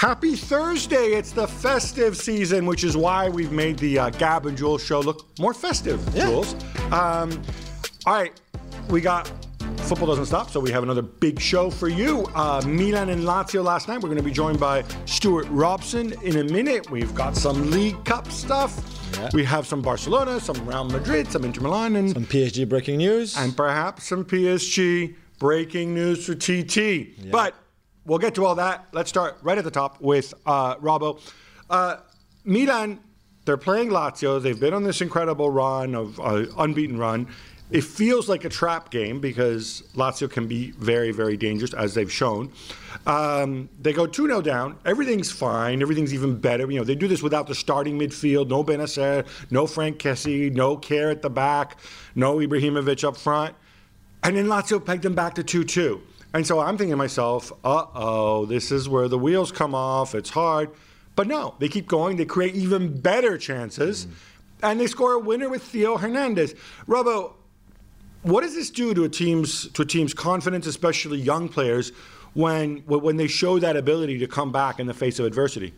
Happy Thursday. It's the festive season, which is why we've made the Gab and Jules show look more festive, Jules. All right, we got football doesn't stop, so we have another big show for you. Milan and Lazio last night. We're going to be joined by Stuart Robson in a minute. We've got some League Cup stuff. Yeah. We have some Barcelona, some Real Madrid, some Inter Milan, and some PSG breaking news. And perhaps some PSG breaking news for TT. Yeah. But we'll get to all that. Let's start right at the top with Robbo. Milan, they're playing Lazio. They've been on this incredible run of unbeaten run. It feels like a trap game because Lazio can be very, very dangerous, as they've shown. They go 2-0 down. Everything's fine. Everything's even better. You know, they do this without the starting midfield. No Benacer, no Frank Kessie, no Kerr at the back, no Ibrahimovic up front. And then Lazio pegged them back to 2-2. And so I'm thinking to myself, this is where the wheels come off. It's hard. But no, they keep going. They create even better chances. And they score a winner with Theo Hernandez. Robbo, what does this do to a team's confidence, especially young players, when they show that ability to come back in the face of adversity?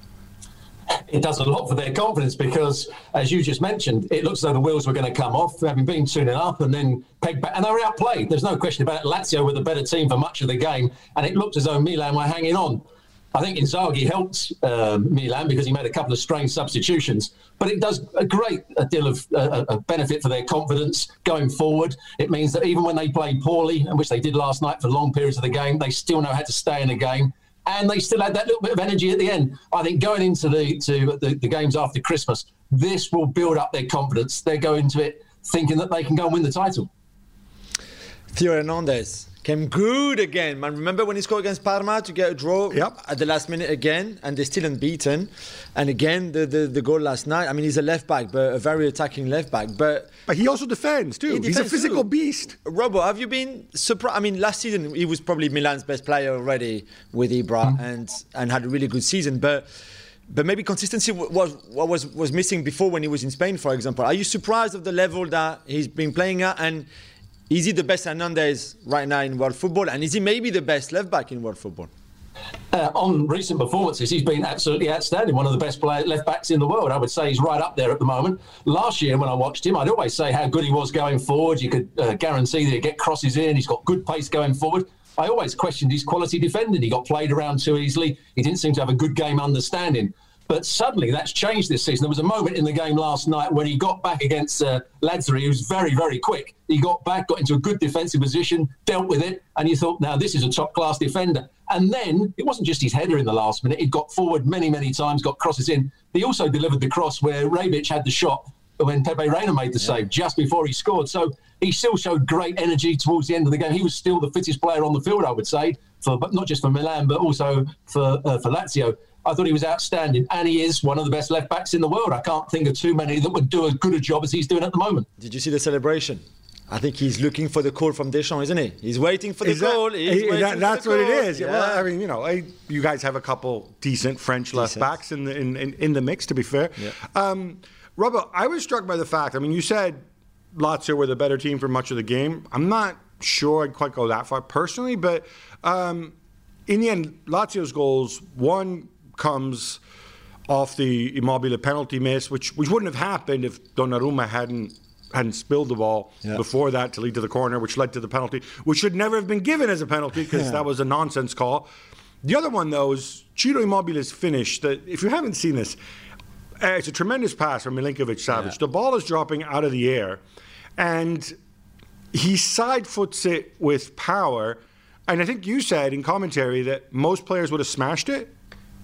It does a lot for their confidence because, as you just mentioned, it looks as though the wheels were going to come off, having been 2-0 up and then pegged back. And they were outplayed. There's no question about it. Lazio were the better team for much of the game, and it looked as though Milan were hanging on. I think Inzaghi helped Milan because he made a couple of strange substitutions, but it does a great deal of benefit for their confidence going forward. It means that even when they play poorly, and which they did last night for long periods of the game, they still know how to stay in a game, and they still had that little bit of energy at the end. I think going into the games after Christmas, this will build up their confidence. They go into it thinking that they can go and win the title. Theo Hernandez came good again, man. Remember when he scored against Parma to get a draw at the last minute again, and they're still unbeaten. And again, the goal last night. I mean, he's a left back, but a very attacking left back. But he also defends too. He's a physical beast. Robbo, have you been surprised? I mean, last season he was probably Milan's best player already with Ibra, and had a really good season. But maybe consistency was missing before when he was in Spain, for example. Are you surprised of the level that he's been playing at? And is he the best Hernandez right now in world football? And is he maybe the best left-back in world football? On recent performances, he's been absolutely outstanding. One of the best left-backs in the world. I would say he's right up there at the moment. Last year, when I watched him, I'd always say how good he was going forward. You could guarantee that he'd get crosses in. He's got good pace going forward. I always questioned his quality defending. He got played around too easily. He didn't seem to have a good game understanding. But suddenly that's changed this season. There was a moment in the game last night when he got back against Lazio. He was very, very quick. He got back, got into a good defensive position, dealt with it, and you thought, now this is a top-class defender. And then it wasn't just his header in the last minute. He got forward many, many times, got crosses in. He also delivered the cross where Rebic had the shot when Pepe Reina made the save just before he scored. So he still showed great energy towards the end of the game. He was still the fittest player on the field, I would say, but not just for Milan, but also for Lazio. I thought he was outstanding, and he is one of the best left-backs in the world. I can't think of too many that would do as good a job as he's doing at the moment. Did you see the celebration? I think he's looking for the call from Deschamps, isn't he? He's waiting for the call. That's what it is. Yeah. Well, I mean, you guys have a couple decent French left-backs in the mix, to be fair. Yeah. Robbo, I was struck by the fact, I mean, you said Lazio were the better team for much of the game. I'm not sure I'd quite go that far personally, but in the end, Lazio's goals, one comes off the Immobile penalty miss, which wouldn't have happened if Donnarumma hadn't spilled the ball before that to lead to the corner, which led to the penalty, which should never have been given as a penalty because that was a nonsense call. The other one, though, is Ciro Immobile's finish. That, if you haven't seen this, it's a tremendous pass from Milinkovic-Savic. Yeah. The ball is dropping out of the air, and he side foots it with power. And I think you said in commentary that most players would have smashed it.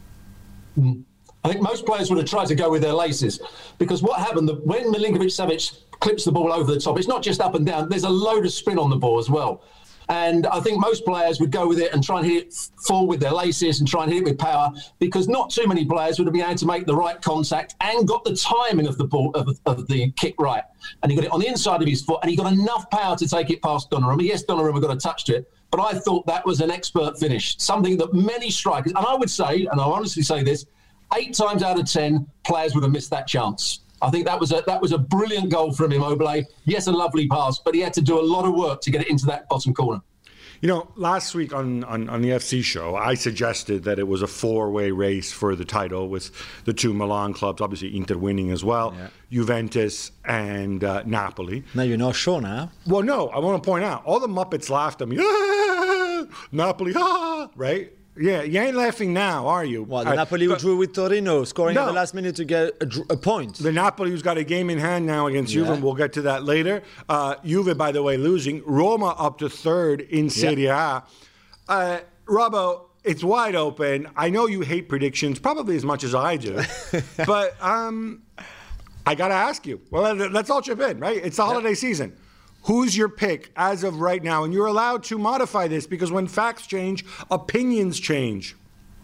I think most players would have tried to go with their laces, because what happened, when Milinkovic-Savic clips the ball over the top, it's not just up and down, there's a load of spin on the ball as well. And I think most players would go with it and try and hit it full with their laces and try and hit it with power, because not too many players would have been able to make the right contact and got the timing of the ball, of the kick right. And he got it on the inside of his foot, and he got enough power to take it past Donnarumma. Yes, Donnarumma got a touch to it, but I thought that was an expert finish, something that many strikers, and I would say, and I honestly say this, 8 times out of 10, players would have missed that chance. I think that was a brilliant goal from Immobile. Yes, a lovely pass, but he had to do a lot of work to get it into that bottom corner. Last week on the FC show, I suggested that it was a four-way race for the title with the two Milan clubs, obviously Inter winning as well, Juventus and Napoli. Now you're not sure now. Well, no, I want to point out, all the Muppets laughed at me. Napoli, right? Yeah, you ain't laughing now, are you? Well, the Napoli who drew with Torino, scoring at the last minute to get a point. The Napoli who's got a game in hand now against Juve, and we'll get to that later. Juve, by the way, losing. Roma up to third in Serie A. Robbo, it's wide open. I know you hate predictions, probably as much as I do. But I got to ask you. Well, let's all chip in, right? It's the holiday season. Who's your pick as of right now? And you're allowed to modify this because when facts change, opinions change.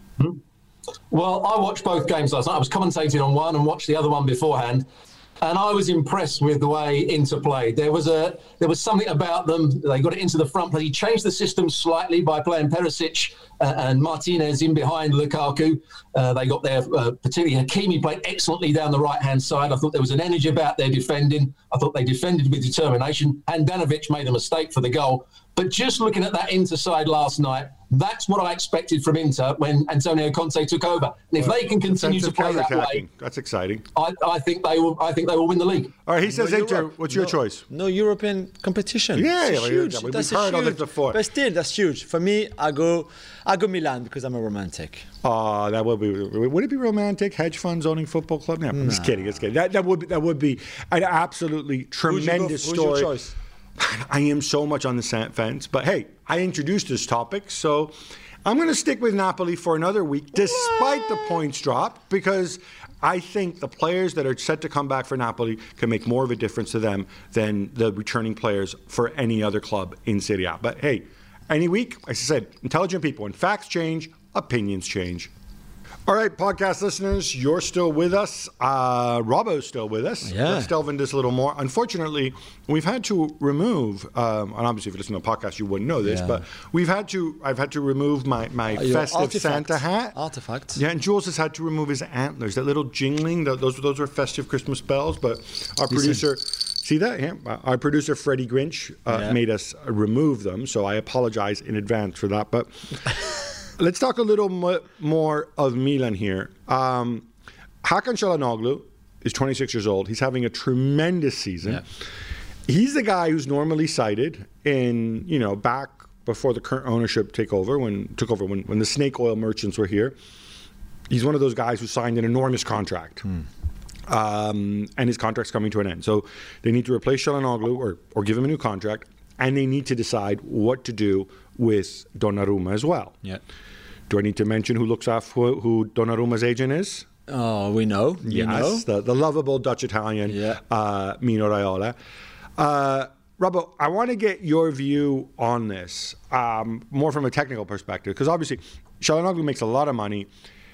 Well, I watched both games last night. I was commentating on one and watched the other one beforehand. And I was impressed with the way Inter played. There was something about them. They got it into the front play. He changed the system slightly by playing Perisic and Martinez in behind Lukaku. They got there, particularly Hakimi played excellently down the right-hand side. I thought there was an energy about their defending. I thought they defended with determination. Handanovic made a mistake for the goal. But just looking at that Inter side last night, that's what I expected from Inter when Antonio Conte took over. And if they can continue to play that way, that's exciting. I think they will. I think they will win the league. All right, he says Inter. What's your choice? No European competition. Yeah, huge. We've heard of it before. But still, that's huge. For me, I go Milan because I'm a romantic. That would be. Would it be romantic? Hedge funds owning football club? No, I'm just kidding. It's kidding. That would be an absolutely tremendous story. Who's your choice? I am so much on the fence, but hey, I introduced this topic, so I'm going to stick with Napoli for another week, despite the points drop, because I think the players that are set to come back for Napoli can make more of a difference to them than the returning players for any other club in Serie A. But hey, any week, as I said, intelligent people. When facts change, opinions change. All right, podcast listeners, you're still with us. Robbo's still with us. Yeah. Let's delve into this a little more. Unfortunately, we've had to remove, and obviously if you listen to the podcast, you wouldn't know this, but I've had to remove my festive Santa hat. Artifact. Yeah, and Jules has had to remove his antlers, that little jingling, those were festive Christmas bells, but our producer... See that? Yeah. Our producer, Freddie Grinch, made us remove them, so I apologize in advance for that, but... Let's talk a little more of Milan here. Hakan Çalhanoğlu is 26 years old. He's having a tremendous season. Yeah. He's the guy who's normally cited in, back before the current ownership took over when the snake oil merchants were here. He's one of those guys who signed an enormous contract. And his contract's coming to an end. So they need to replace Çalhanoğlu or give him a new contract, and they need to decide what to do with Donnarumma as well. Yeah. Do I need to mention who looks after who Donnarumma's agent is? Oh, we know. Yes, the lovable Dutch-Italian Mino Raiola. Robbo, I want to get your view on this, more from a technical perspective, because obviously Çalhanoğlu makes a lot of money.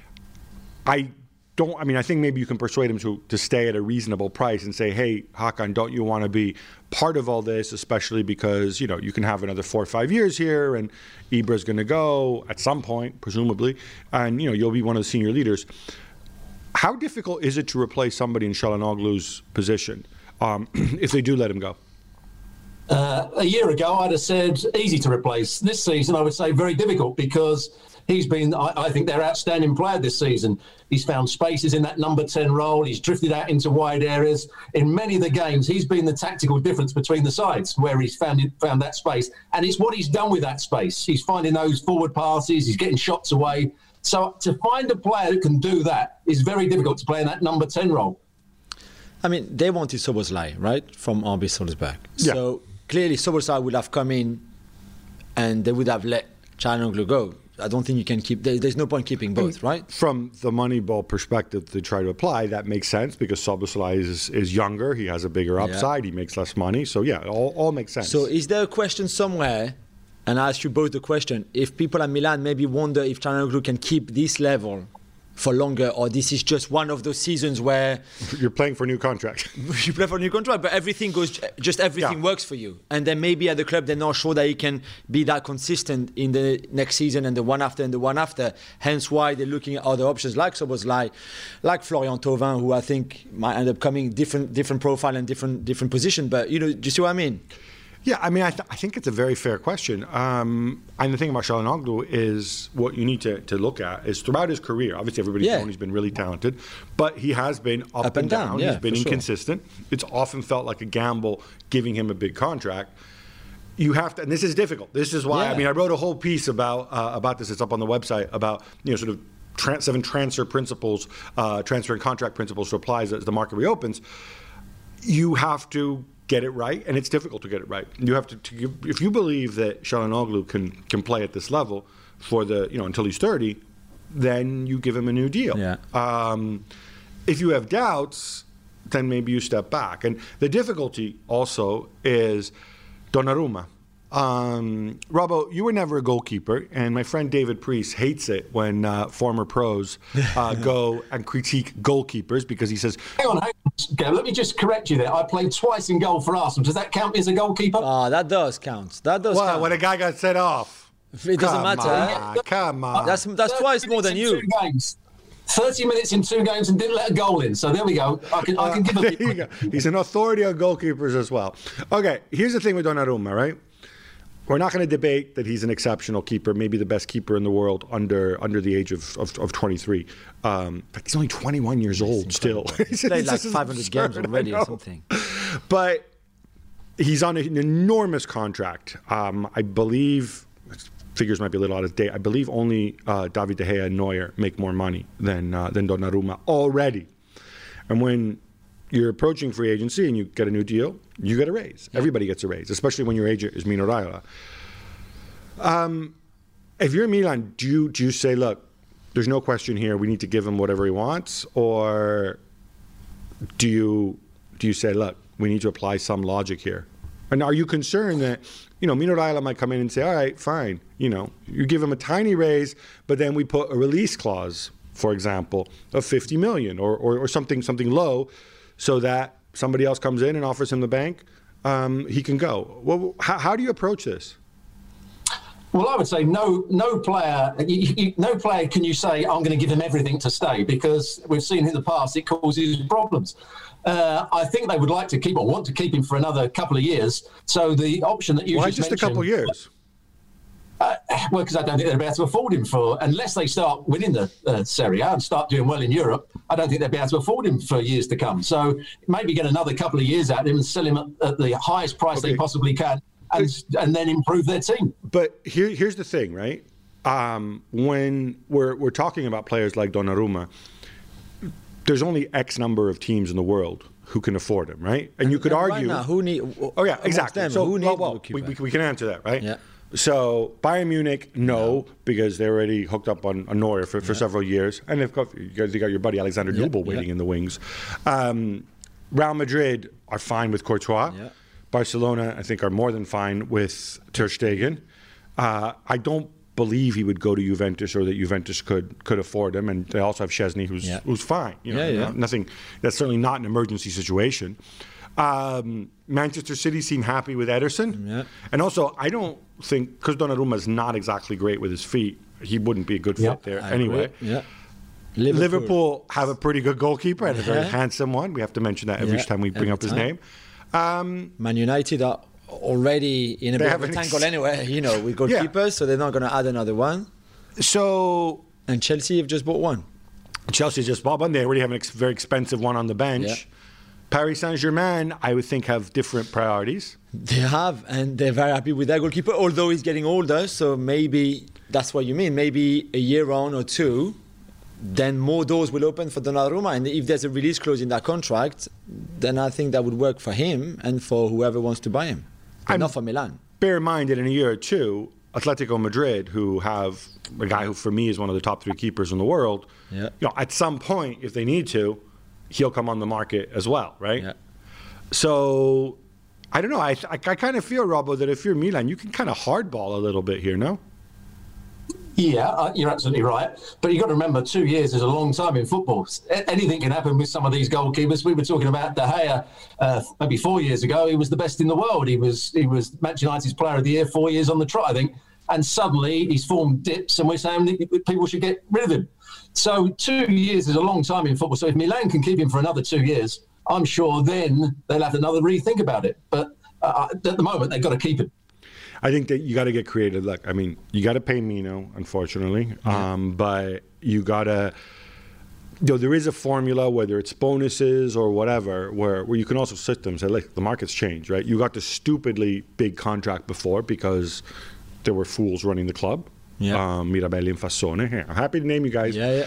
I think maybe you can persuade him to stay at a reasonable price and say, hey, Hakan, don't you want to be part of all this, especially because, you can have another 4 or 5 years here and Ibra's going to go at some point, presumably, and, you'll be one of the senior leaders. How difficult is it to replace somebody in Çalhanoğlu's position if they do let him go? A year ago, I'd have said easy to replace. This season, I would say very difficult because he's been, I think, their outstanding player this season. He's found spaces in that number 10 role. He's drifted out into wide areas. In many of the games, he's been the tactical difference between the sides where he's found that space. And it's what he's done with that space. He's finding those forward passes. He's getting shots away. So to find a player who can do that is very difficult to play in that number 10 role. I mean, they wanted Szoboszlai, right, from RB Salzburg. Yeah. So clearly Szoboszlai would have come in and they would have let Çalhanoğlu go. I don't think you can keep... There's no point keeping both, right? From the Moneyball perspective to try to apply, that makes sense because Szoboszlai is younger. He has a bigger upside. He makes less money. So, yeah, all makes sense. So is there a question somewhere, and I ask you both the question, if people at Milan maybe wonder if Çalhanoğlu can keep this level for longer, or this is just one of those seasons where... You're playing for a new contract. You play for a new contract, but everything works for you. And then maybe at the club, they're not sure that he can be that consistent in the next season and the one after and the one after. Hence why they're looking at other options like Szoboszlai, like Florian Thauvin, who I think might end up coming different profile and different position. But, do you see what I mean? Yeah, I mean, I think it's a very fair question. And the thing about Çalhanoğlu is what you need to look at is throughout his career, obviously everybody's known he's been really talented, but he has been up and down. He's been inconsistent. Sure. It's often felt like a gamble giving him a big contract. You have to, and this is difficult. This is why, I mean, I wrote a whole piece about this. It's up on the website about, sort of 7 transfer principles, transfer and contract principles to apply as the market reopens. You have to get it right, and it's difficult to get it right. You have to if you believe that Çalhanoğlu can play at this level for the until he's 30, then you give him a new deal. Yeah. If you have doubts, then maybe you step back. And the difficulty also is Donnarumma. Robbo, you were never a goalkeeper, and my friend David Priest hates it when former pros go and critique goalkeepers because he says... Hang on, Gav, let me just correct you there. I played twice in goal for Arsenal. Does that count as a goalkeeper? Oh, that does count. That does count. When a guy got set off. It doesn't matter. Come on. That's twice more than you. 2 games. 30 minutes in 2 games and didn't let a goal in. So there we go. I can give there you go. He's an authority on goalkeepers as well. Okay, here's the thing with Donnarumma, right? We're not going to debate that he's an exceptional keeper, maybe the best keeper in the world under the age of 23. He's only 21 years old still. He's played like 500 games already or something. But he's on an enormous contract. I believe, figures might be a little out of date, I believe only David De Gea and Neuer make more money than Donnarumma already. And when you're approaching free agency and you get a new deal, you get a raise. Yeah. Everybody gets a raise, especially when your agent is Mino Raiola. If you're Milan, do you say, look, there's no question here, we need to give him whatever he wants? Or do you say, look, we need to apply some logic here? And are you concerned that, Mino Raiola might come in and say, all right, fine, you give him a tiny raise, but then we put a release clause, for example, of 50 million or something low, so that somebody else comes in and offers him the bank, he can go. Well, how do you approach this? Well, I would say no player can you say, I'm going to give him everything to stay, because we've seen in the past it causes problems. I think they would like to keep or want to keep him for another couple of years. So the option that you just mentioned... Why just a couple of years? Well, because I don't think they'll be able to afford him unless they start winning the Serie A and start doing well in Europe, I don't think they'll be able to afford him for years to come. So maybe get another couple of years out of him and sell him at the highest price they possibly can and then improve their team. But here's the thing, right? When we're talking about players like Donnarumma, there's only X number of teams in the world who can afford him, right? And you could argue... Right now, who need... Oh, yeah, exactly. Them, so who we can answer that, right? Yeah. So Bayern Munich, no, because they're already hooked up on Neuer for several years, and they've got your buddy Alexander Nubel waiting in the wings. Real Madrid are fine with Courtois. Yeah. Barcelona, I think, are more than fine with Ter Stegen. I don't believe he would go to Juventus, or that Juventus could afford him, and they also have Szczesny, who's fine. Nothing. That's certainly not an emergency situation. Manchester City seem happy with Ederson. And also, I don't think, because Donnarumma is not exactly great with his feet, he wouldn't be a good fit there anyway. Liverpool have a pretty good goalkeeper and a very handsome one. We have to mention that every time we bring up his name. Man United are already in a bit of a tangle anyway, with goalkeepers, so they're not going to add another one. And Chelsea have just bought one. Chelsea just bought one. They already have a very expensive one on the bench. Yeah. Paris Saint-Germain, I would think, have different priorities. They have, and they're very happy with their goalkeeper, although he's getting older, so maybe that's what you mean. Maybe a year on or two, then more doors will open for Donnarumma, and if there's a release clause in that contract, then I think that would work for him and for whoever wants to buy him, but not for Milan. Bear in mind that in a year or two, Atletico Madrid, who have a guy who for me is one of the top 3 keepers in the world, at some point, if they need to, he'll come on the market as well, right? Yeah. So, I don't know. I kind of feel, Robbo, that if you're Milan, you can kind of hardball a little bit here, no? Yeah, you're absolutely right. But you've got to remember, 2 years is a long time in football. Anything can happen with some of these goalkeepers. We were talking about De Gea maybe 4 years ago. He was the best in the world. He was Manchester United's Player of the Year 4 years on the trot, I think. And suddenly his form dips, and we're saying people should get rid of him. So 2 years is a long time in football. So if Milan can keep him for another 2 years, I'm sure then they'll have another rethink about it. But At the moment, they've got to keep him. I think that you got to get creative. Look, I mean, you got to pay Mino, unfortunately, but you got to. There is a formula, whether it's bonuses or whatever, where you can also sit them and say, look, the market's changed, right? You got the stupidly big contract before because there were fools running the club. Yeah. Mirabelli and Fassone. I'm happy to name you guys. Yeah.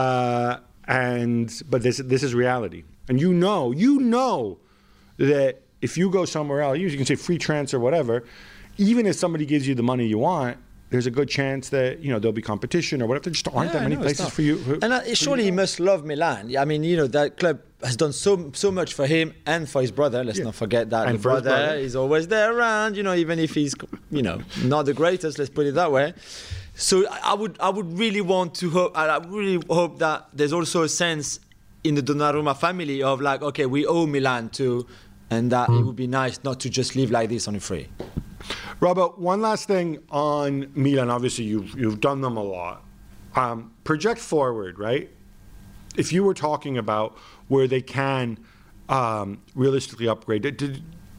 But this is reality. And you know that if you go somewhere else, you can say free transfer or whatever, even if somebody gives you the money you want, there's a good chance that there'll be competition or whatever. There just aren't that many places for you. And surely he must love Milan. I mean, that club has done so much for him and for his brother. Let's not forget that the brother is always there around. Even if he's not the greatest. Let's put it that way. So I would really want to hope. I really hope that there's also a sense in the Donnarumma family of like, okay, we owe Milan too, and that it would be nice not to just live like this on a free. Robert, one last thing on Milan. Obviously, you've done them a lot. Project forward, right? If you were talking about where they can realistically upgrade,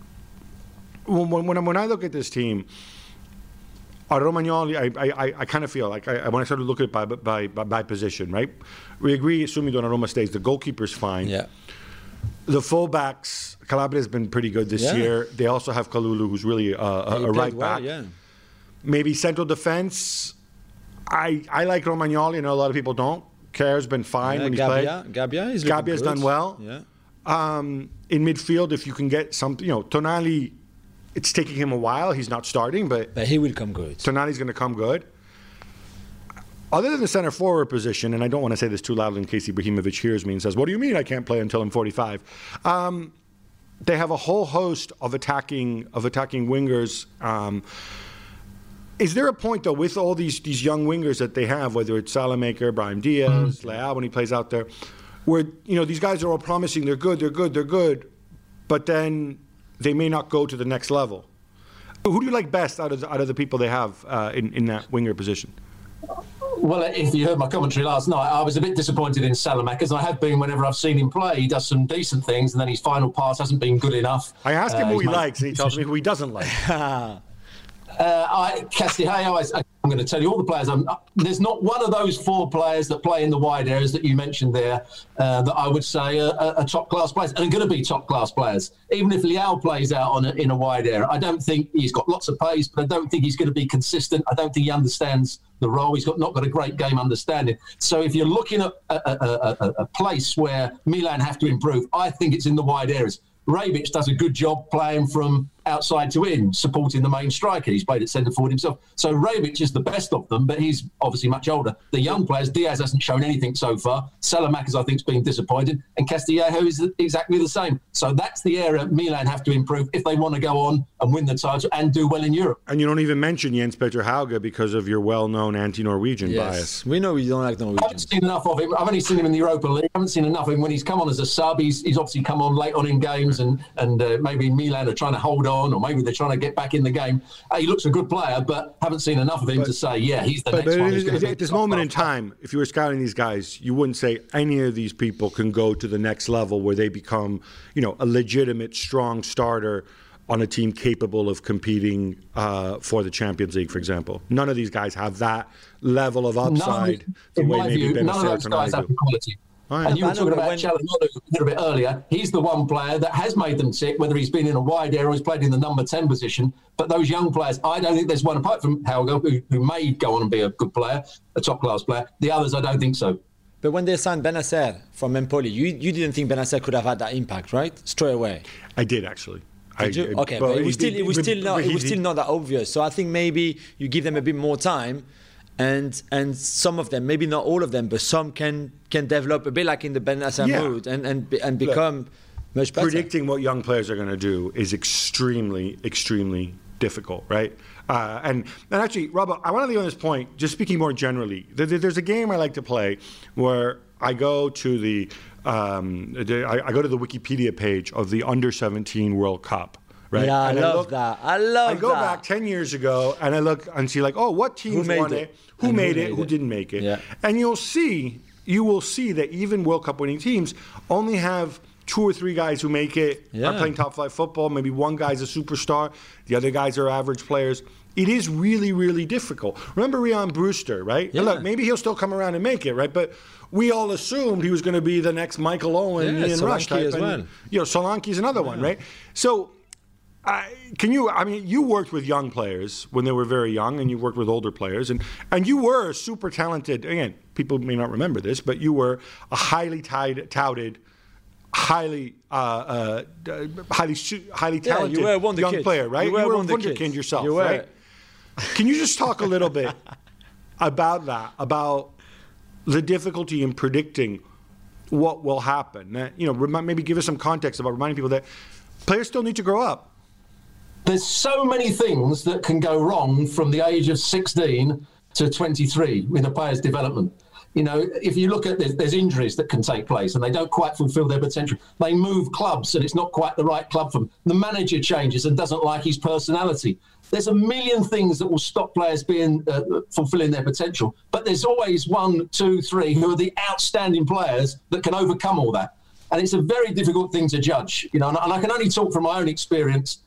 when I look at this team, Romagnoli, I kind of feel like when I started looking at it by position, right? We agree, assuming Donnarumma stays, the goalkeeper's fine. Yeah. The fullbacks, Calabria has been pretty good this year. They also have Kalulu, who's really a right back. Yeah. Maybe central defense. I like Romagnoli. I know a lot of people don't. Kerr's been fine when he's played. Gabbia's done well. Yeah. In midfield, if you can get some, Tonali, it's taking him a while. He's not starting, but he will come good. Tonali's going to come good. Other than the center forward position, and I don't want to say this too loudly in case Ibrahimovic hears me and says, "What do you mean I can't play until I'm 45?" They have a whole host of attacking wingers. Is there a point though with all these young wingers that they have, whether it's Salamaker, Brahim Diaz, Leao when he plays out there, where these guys are all promising they're good, but then they may not go to the next level? Who do you like best out of the people they have in that winger position? Well, if you heard my commentary last night, I was a bit disappointed in Salamakers. I have been whenever I've seen him play. He does some decent things, and then his final pass hasn't been good enough. I asked him who he likes, and he tells me who he doesn't like. Castillejo, I'm going to tell you all the players. There's not one of those four players that play in the wide areas that you mentioned there that I would say are top-class players and are going to be top-class players. Even if Leao plays out in a wide area, I don't think he's got lots of pace, but I don't think he's going to be consistent. I don't think he understands the role. He's not got a great game understanding. So if you're looking at a place where Milan have to improve, I think it's in the wide areas. Rebic does a good job playing from outside to in, supporting the main striker. He's played at centre forward himself. So Rebic is the best of them, but he's obviously much older. The young players, Diaz hasn't shown anything so far. Salamakers, I think, has been disappointed. And Castillejo is exactly the same. So that's the area Milan have to improve if they want to go on and win the title and do well in Europe. And you don't even mention Jens Petter Hauge because of your well-known anti-Norwegian bias. We know you don't like Norwegians. I haven't seen enough of him. I've only seen him in the Europa League. I haven't seen enough of him when he's come on as a sub. He's obviously come on late on in games and maybe Milan are trying to hold on, or maybe they're trying to get back in the game. He looks a good player, but haven't seen enough of him to say, he's the next one. Who's at this moment in time, if you were scouting these guys, you wouldn't say any of these people can go to the next level where they become, a legitimate, strong starter on a team capable of competing for the Champions League, for example. None of these guys have that level of upside. None of those guys have the quality. And you were talking about Calhanoglu a little bit earlier. He's the one player that has made them tick, whether he's been in a wide area or he's played in the number 10 position. But those young players, I don't think there's one, apart from Hauge, who may go on and be a good player, a top-class player. The others, I don't think so. But when they signed Benacer from Empoli, you didn't think Benacer could have had that impact, right? Straight away. I did, actually. Did you? Okay, but it was still not that obvious. So I think maybe you give them a bit more time. And some of them, maybe not all of them, but some can develop a bit like in the Benacer mood and become much better. Predicting what young players are going to do is extremely, extremely difficult, right? And actually, Robert, I want to leave on this point, just speaking more generally. There's a game I like to play where I go to the Wikipedia page of the Under-17 World Cup. Right? Yeah, I love that. I go back 10 years ago and I look and see what teams won it, who made it, who didn't make it. Yeah. And you will see that even World Cup winning teams only have 2 or 3 guys who make it are playing top flight football. Maybe one guy's a superstar. The other guys are average players. It is really, really difficult. Remember Ryan Brewster, right? Yeah. And look, maybe he'll still come around and make it, right? But we all assumed he was going to be the next Michael Owen, Ian Rush type. as well. Solanke's another one, right? So you worked with young players when they were very young, and you worked with older players, and you were super talented. Again, people may not remember this, but you were a highly touted, highly talented you were a wonder young kid. player, right? You were a wonder wunderkind kid. yourself, You were. right? Can you just talk a little bit about that, about the difficulty in predicting what will happen? Maybe give us some context about reminding people that players still need to grow up. There's so many things that can go wrong from the age of 16 to 23 in a player's development. If you look at there's injuries that can take place and they don't quite fulfill their potential. They move clubs and it's not quite the right club for them. The manager changes and doesn't like his personality. There's a million things that will stop players being fulfilling their potential. But there's always 1, 2, 3 who are the outstanding players that can overcome all that. And it's a very difficult thing to judge. And I can only talk from my own experience.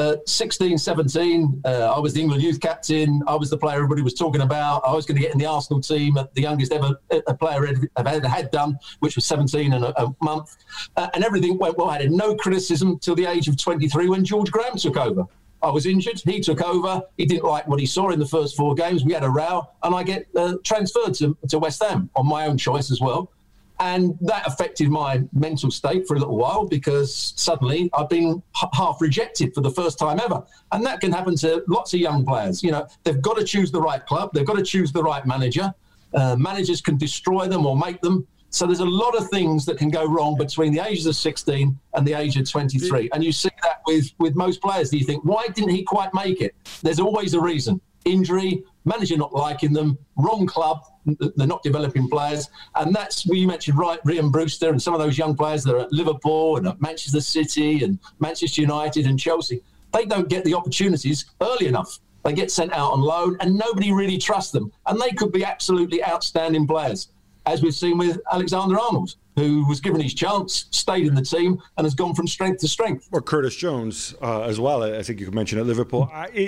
16, 17, I was the England youth captain. I was the player everybody was talking about. I was going to get in the Arsenal team, the youngest ever a player I've ever had done, which was 17 and a month. And everything went well. I had no criticism till the age of 23 when George Graham took over. I was injured. He took over. He didn't like what he saw in the first 4 games. We had a row, and I get transferred to West Ham on my own choice as well. And that affected my mental state for a little while because suddenly I've been half rejected for the first time ever. And that can happen to lots of young players. They've got to choose the right club. They've got to choose the right manager. Managers can destroy them or make them. So there's a lot of things that can go wrong between the ages of 16 and the age of 23. And you see that with most players. You think, why didn't he quite make it? There's always a reason. Injury, manager not liking them, wrong club, they're not developing players. And that's where you mentioned, right, Ryan Brewster and some of those young players that are at Liverpool and at Manchester City and Manchester United and Chelsea. They don't get the opportunities early enough. They get sent out on loan and nobody really trusts them. And they could be absolutely outstanding players, as we've seen with Alexander-Arnold, who was given his chance, stayed in the team, and has gone from strength to strength. Or Curtis Jones as well, I think you could mention at Liverpool.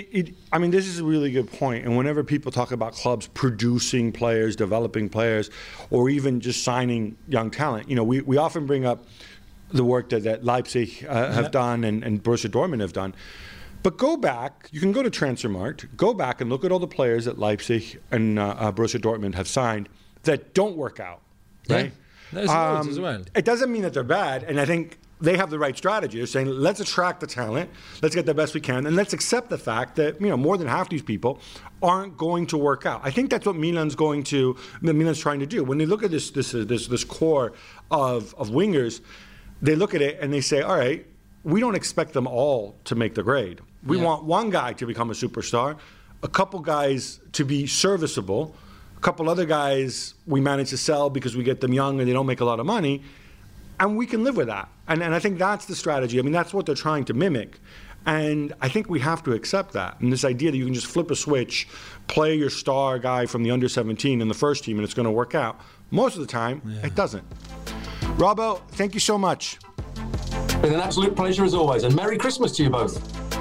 This is a really good point. And whenever people talk about clubs producing players, developing players, or even just signing young talent, we often bring up the work that Leipzig have done and Borussia Dortmund have done. But go back, you can go to Transfermarkt, go back and look at all the players that Leipzig and Borussia Dortmund have signed that don't work out, right? There's loads as well. It doesn't mean that they're bad, and I think they have the right strategy. They're saying, let's attract the talent, let's get the best we can, and let's accept the fact that more than half these people aren't going to work out. I think that's what Milan's trying to do. When they look at this core of wingers, they look at it and they say, all right, we don't expect them all to make the grade. We want one guy to become a superstar, a couple guys to be serviceable, a couple other guys we manage to sell because we get them young and they don't make a lot of money, and we can live with that. And I think that's the strategy. That's what they're trying to mimic. And I think we have to accept that. And this idea that you can just flip a switch, play your star guy from the under 17 in the first team and it's going to work out. Most of the time, it doesn't. Robbo, thank you so much. It's been an absolute pleasure as always. And Merry Christmas to you both.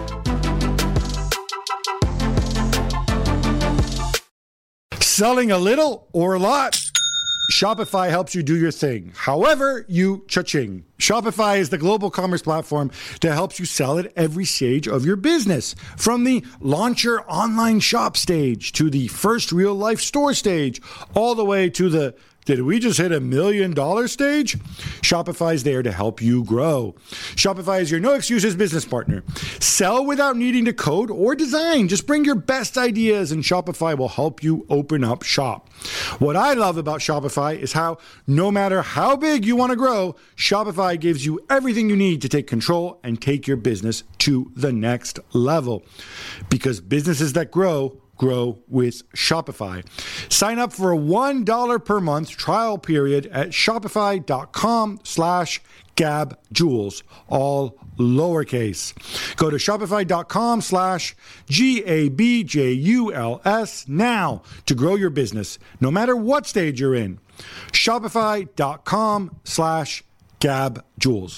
Selling a little or a lot? Shopify helps you do your thing, however you cha-ching. Shopify is the global commerce platform that helps you sell at every stage of your business. From the launch your online shop stage to the first real life store stage, all the way to the did we just hit $1 million stage? Shopify is there to help you grow. Shopify is your no excuses business partner. Sell without needing to code or design. Just bring your best ideas and Shopify will help you open up shop. What I love about Shopify is how no matter how big you want to grow, Shopify gives you everything you need to take control and take your business to the next level. Because businesses that grow with Shopify. Sign up for a $1 per month trial period at shopify.com/GabJules, all lowercase. Go to shopify.com/GABJULS now to grow your business, no matter what stage you're in. Shopify.com/GabJules. Gab Jules.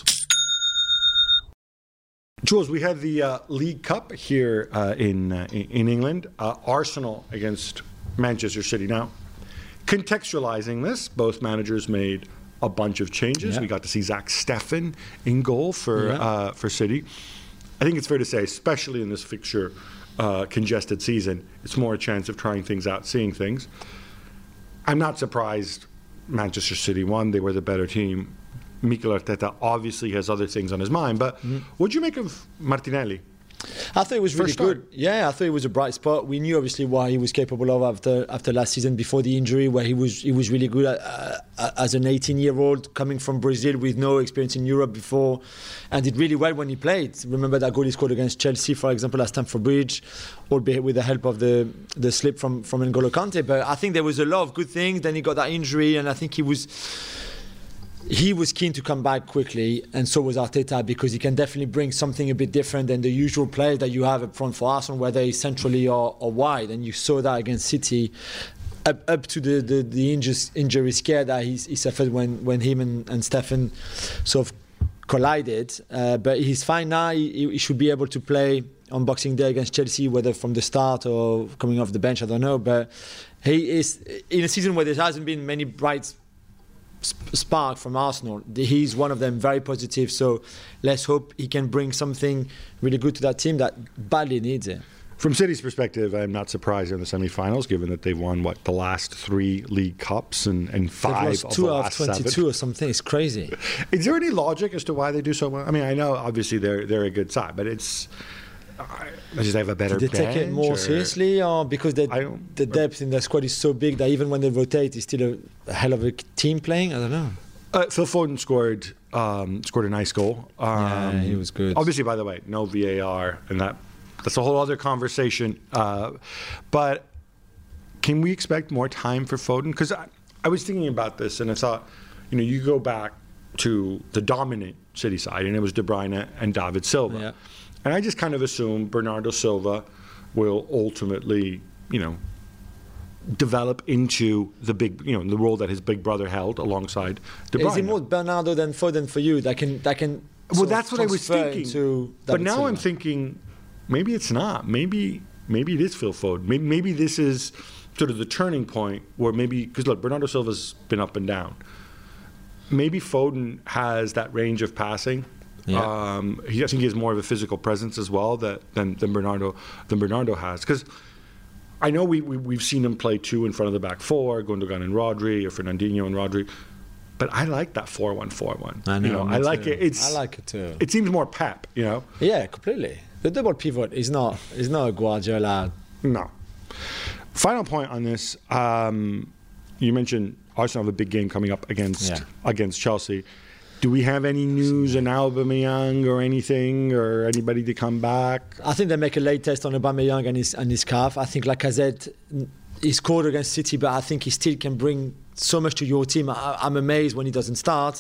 Jules, we had the League Cup here in England. Arsenal against Manchester City. Now, contextualizing this, both managers made a bunch of changes. Yeah. We got to see Zach Steffen in goal for City. I think it's fair to say, especially in this fixture congested season, it's more a chance of trying things out, seeing things. I'm not surprised Manchester City won. They were the better team. Mikel Arteta obviously has other things on his mind, but what do you make of Martinelli? I thought it was really First start. good. Yeah, I thought it was a bright spot. We knew obviously what he was capable of after last season, before the injury, where he was really good as an 18-year-old coming from Brazil with no experience in Europe before, and did really well when he played. Remember that goal he scored against Chelsea, for example, last Stamford Bridge, albeit with the help of the slip from N'Golo Kante. But I think there was a lot of good things. Then he got that injury, and I think he was keen to come back quickly, and so was Arteta, because he can definitely bring something a bit different than the usual players that you have up front for Arsenal, whether it's centrally or wide. And you saw that against City, up to the injury scare that he suffered when him and Steffen sort of collided. But he's fine now. He should be able to play on Boxing Day against Chelsea, whether from the start or coming off the bench, I don't know. But he is in a season where there hasn't been many bright spark from Arsenal. He's one of them, very positive. So let's hope he can bring something really good to that team that badly needs it. From City's perspective, I'm not surprised in the semi-finals, given that they've won the last 3 League Cups and 5 of the last 7. 22 or something. It's crazy. Is there any logic as to why they do so well? I mean, I know obviously they're a good side, but it's just they have a better Did they take it more seriously, or because the depth in the squad is so big that even when they rotate, it's still a hell of a team playing? I don't know. Phil Foden scored a nice goal. Yeah, he was good. Obviously, by the way, no VAR, and that's a whole other conversation. But can we expect more time for Foden? Because I was thinking about this, and I thought, you go back to the dominant City side, and it was De Bruyne and David Silva. Yeah. And I just kind of assume Bernardo Silva will ultimately, develop into the big, the role that his big brother held alongside De Bruyne. Is it more Bernardo than Foden for you? That can. Well, that's what I was thinking. But now Silva. I'm thinking, maybe it's not. Maybe it is Phil Foden. Maybe this is sort of the turning point where because look, Bernardo Silva's been up and down. Maybe Foden has that range of passing. Yeah. I think he has more of a physical presence as well than Bernardo has. Because I know we've seen him play 2 in front of the back 4, Gundogan and Rodri, or Fernandinho and Rodri. But I like that 4-1-4-1. I know. I like it. I like it too. It seems more pep. Yeah, completely. The double pivot is not a Guardiola. No. Final point on this. You mentioned Arsenal have a big game coming up against Chelsea. Do we have any news on Aubameyang or anything, or anybody to come back? I think they make a late test on Aubameyang and his calf. I think Lacazette, he scored against City, but I think he still can bring so much to your team. I'm amazed when he doesn't start.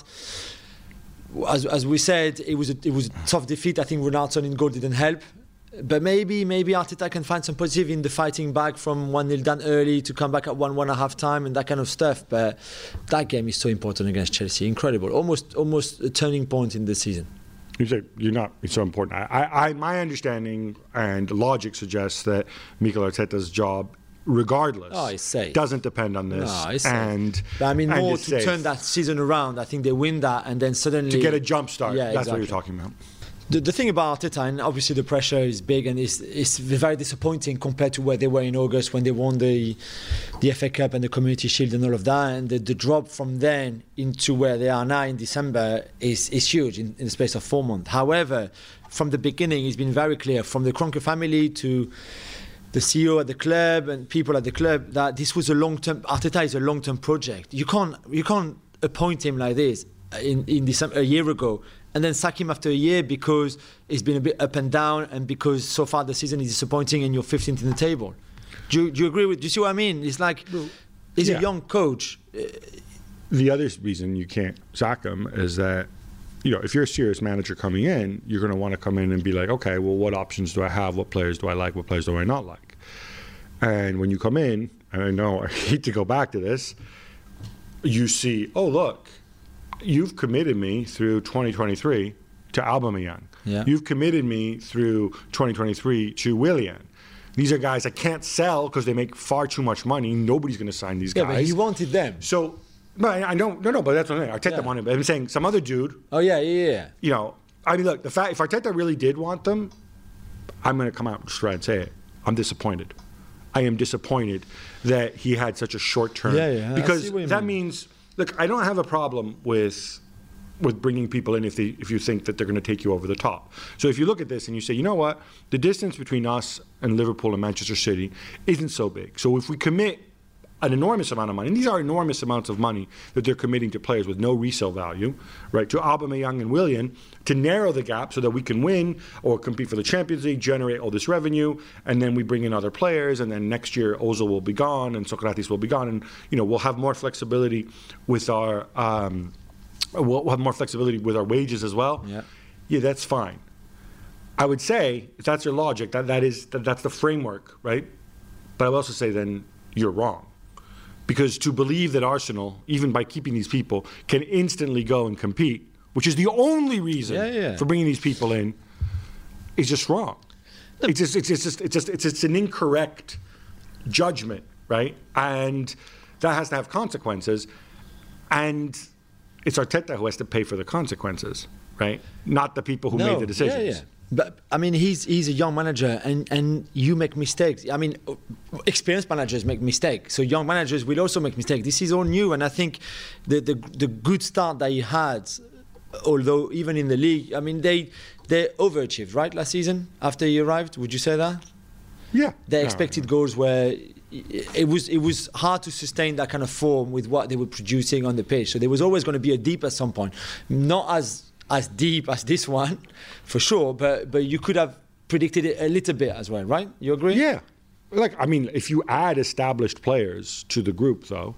As we said, it was a tough defeat. I think Ronaldo in goal didn't help. But maybe Arteta can find some positive in the fighting back from 1-0 down early to come back at 1-1 at half time and that kind of stuff. But that game is so important against Chelsea. Incredible. Almost a turning point in the season. You say it's so important. My understanding and logic suggests that Mikel Arteta's job, regardless, doesn't depend on this. No, it's safe. But I mean, more to turn that season around. I think they win that and then suddenly to get a jump start. Yeah, that's what you're talking about. The thing about Arteta, and obviously the pressure is big and it's very disappointing compared to where they were in August when they won the FA Cup and the Community Shield and all of that. And the drop from then into where they are now in December is huge in the space of 4 months. However, from the beginning, it's been very clear, from the Kroenke family to the CEO at the club and people at the club, that this was Arteta is a long-term project. You can't appoint him like this in December, a year ago, and then sack him after a year because it's been a bit up and down and because so far the season is disappointing and you're 15th in the table. Do you agree with? Do you see what I mean? It's like he's a young coach. The other reason you can't sack him is that if you're a serious manager coming in, you're going to want to come in and be like, okay, well, what options do I have? What players do I like? What players do I not like? And when you come in, and I know I hate to go back to this, you see, oh look, you've committed me through 2023 to Aubameyang. Yeah. You've committed me through 2023 to Willian. These are guys I can't sell because they make far too much money. Nobody's going to sign these Yeah, guys. but he wanted them. So, but I don't. No, but that's what I'm saying. Arteta Yeah. wanted. But I'm saying some other dude. Oh yeah. You know, I mean, look. The fact if Arteta really did want them, I'm going to come out just right and say it. I'm disappointed. I am disappointed that he had such a short term. Yeah. I Because see what you that mean. means, look, I don't have a problem with bringing people in if you think that they're going to take you over the top. So if you look at this and you say, you know what, the distance between us and Liverpool and Manchester City isn't so big. So if we commit an enormous amount of money, and these are enormous amounts of money that they're committing to players with no resale value, right, to Aubameyang and Willian, to narrow the gap so that we can win or compete for the Champions League, generate all this revenue, and then we bring in other players, and then next year Ozil will be gone and Sokratis will be gone, and we'll have more flexibility with our we'll have more flexibility with our wages as well. Yeah, that's fine. I would say if that's your logic, that's the framework, right? But I would also say then you're wrong. Because to believe that Arsenal, even by keeping these people, can instantly go and compete, which is the only reason for bringing these people in, is just wrong. It's an incorrect judgment, right? And that has to have consequences. And it's Arteta who has to pay for the consequences, right? Not the people who made the decisions. Yeah. But I mean, he's a young manager, and you make mistakes. I mean, experienced managers make mistakes, so young managers will also make mistakes. This is all new, and I think the good start that he had, although even in the league, I mean, they overachieved, right, last season after he arrived. Would you say that? Yeah. Their expected goals were. It was hard to sustain that kind of form with what they were producing on the pitch. So there was always going to be a dip at some point, not as deep as this one, for sure. But you could have predicted it a little bit as well, right? You agree? Yeah. If you add established players to the group, though,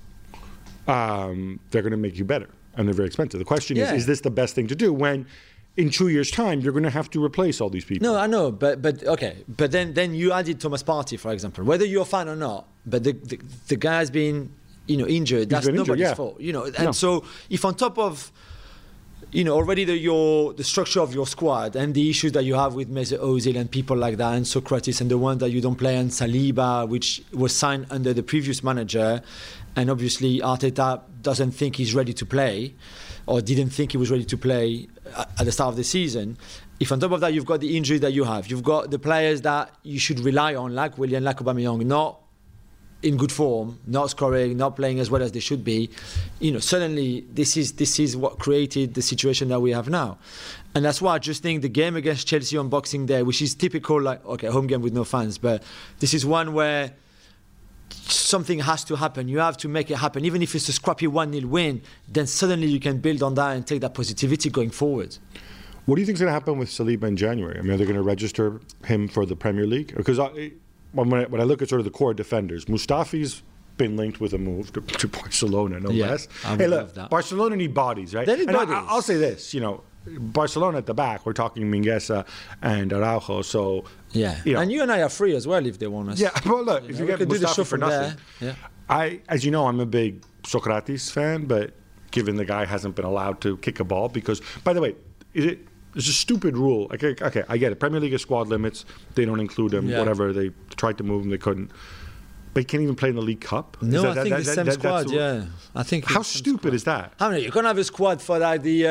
they're going to make you better, and they're very expensive. The question is this the best thing to do when? In 2 years' time, you're going to have to replace all these people. No, I know, but okay. But then you added Thomas Partey, for example. Whether you're a fan or not, but the guy's been injured. That's nobody's fault. So if on top of already the structure of your squad and the issues that you have with Mesut Ozil and people like that, and Sokratis and the one that you don't play, and Saliba, which was signed under the previous manager, and obviously Arteta doesn't think he's ready to play, or didn't think he was ready to play at the start of the season. If on top of that you've got the injury that you have, you've got the players that you should rely on, like Willian, like Aubameyang, not in good form, not scoring, not playing as well as they should be, suddenly this is what created the situation that we have now. And that's why I just think the game against Chelsea on Boxing Day, which is typical, home game with no fans, but this is one where something has to happen. You have to make it happen. Even if it's a scrappy 1-0 win, then suddenly you can build on that and take that positivity going forward. What do you think is going to happen with Saliba in January? I mean, are they going to register him for the Premier League? Because when I look at sort of the core defenders, Mustafi's been linked with a move to Barcelona, no less. Hey, look, Barcelona need bodies, right? They need bodies. I'll say this, Barcelona at the back, we're talking Mingueza and Araujo, so... Yeah, and you and I are free as well if they want us. Yeah, well, look, if you get Mustafi for nothing... As you know, I'm a big Sokratis fan, but given the guy hasn't been allowed to kick a ball because... By the way, it's a stupid rule. Okay, I get it. Premier League has squad limits. They don't include him, whatever. They tried to move him, they couldn't. But he can't even play in the League Cup? No, I think the same squad, I think how stupid is that? I mean, you can't have a squad for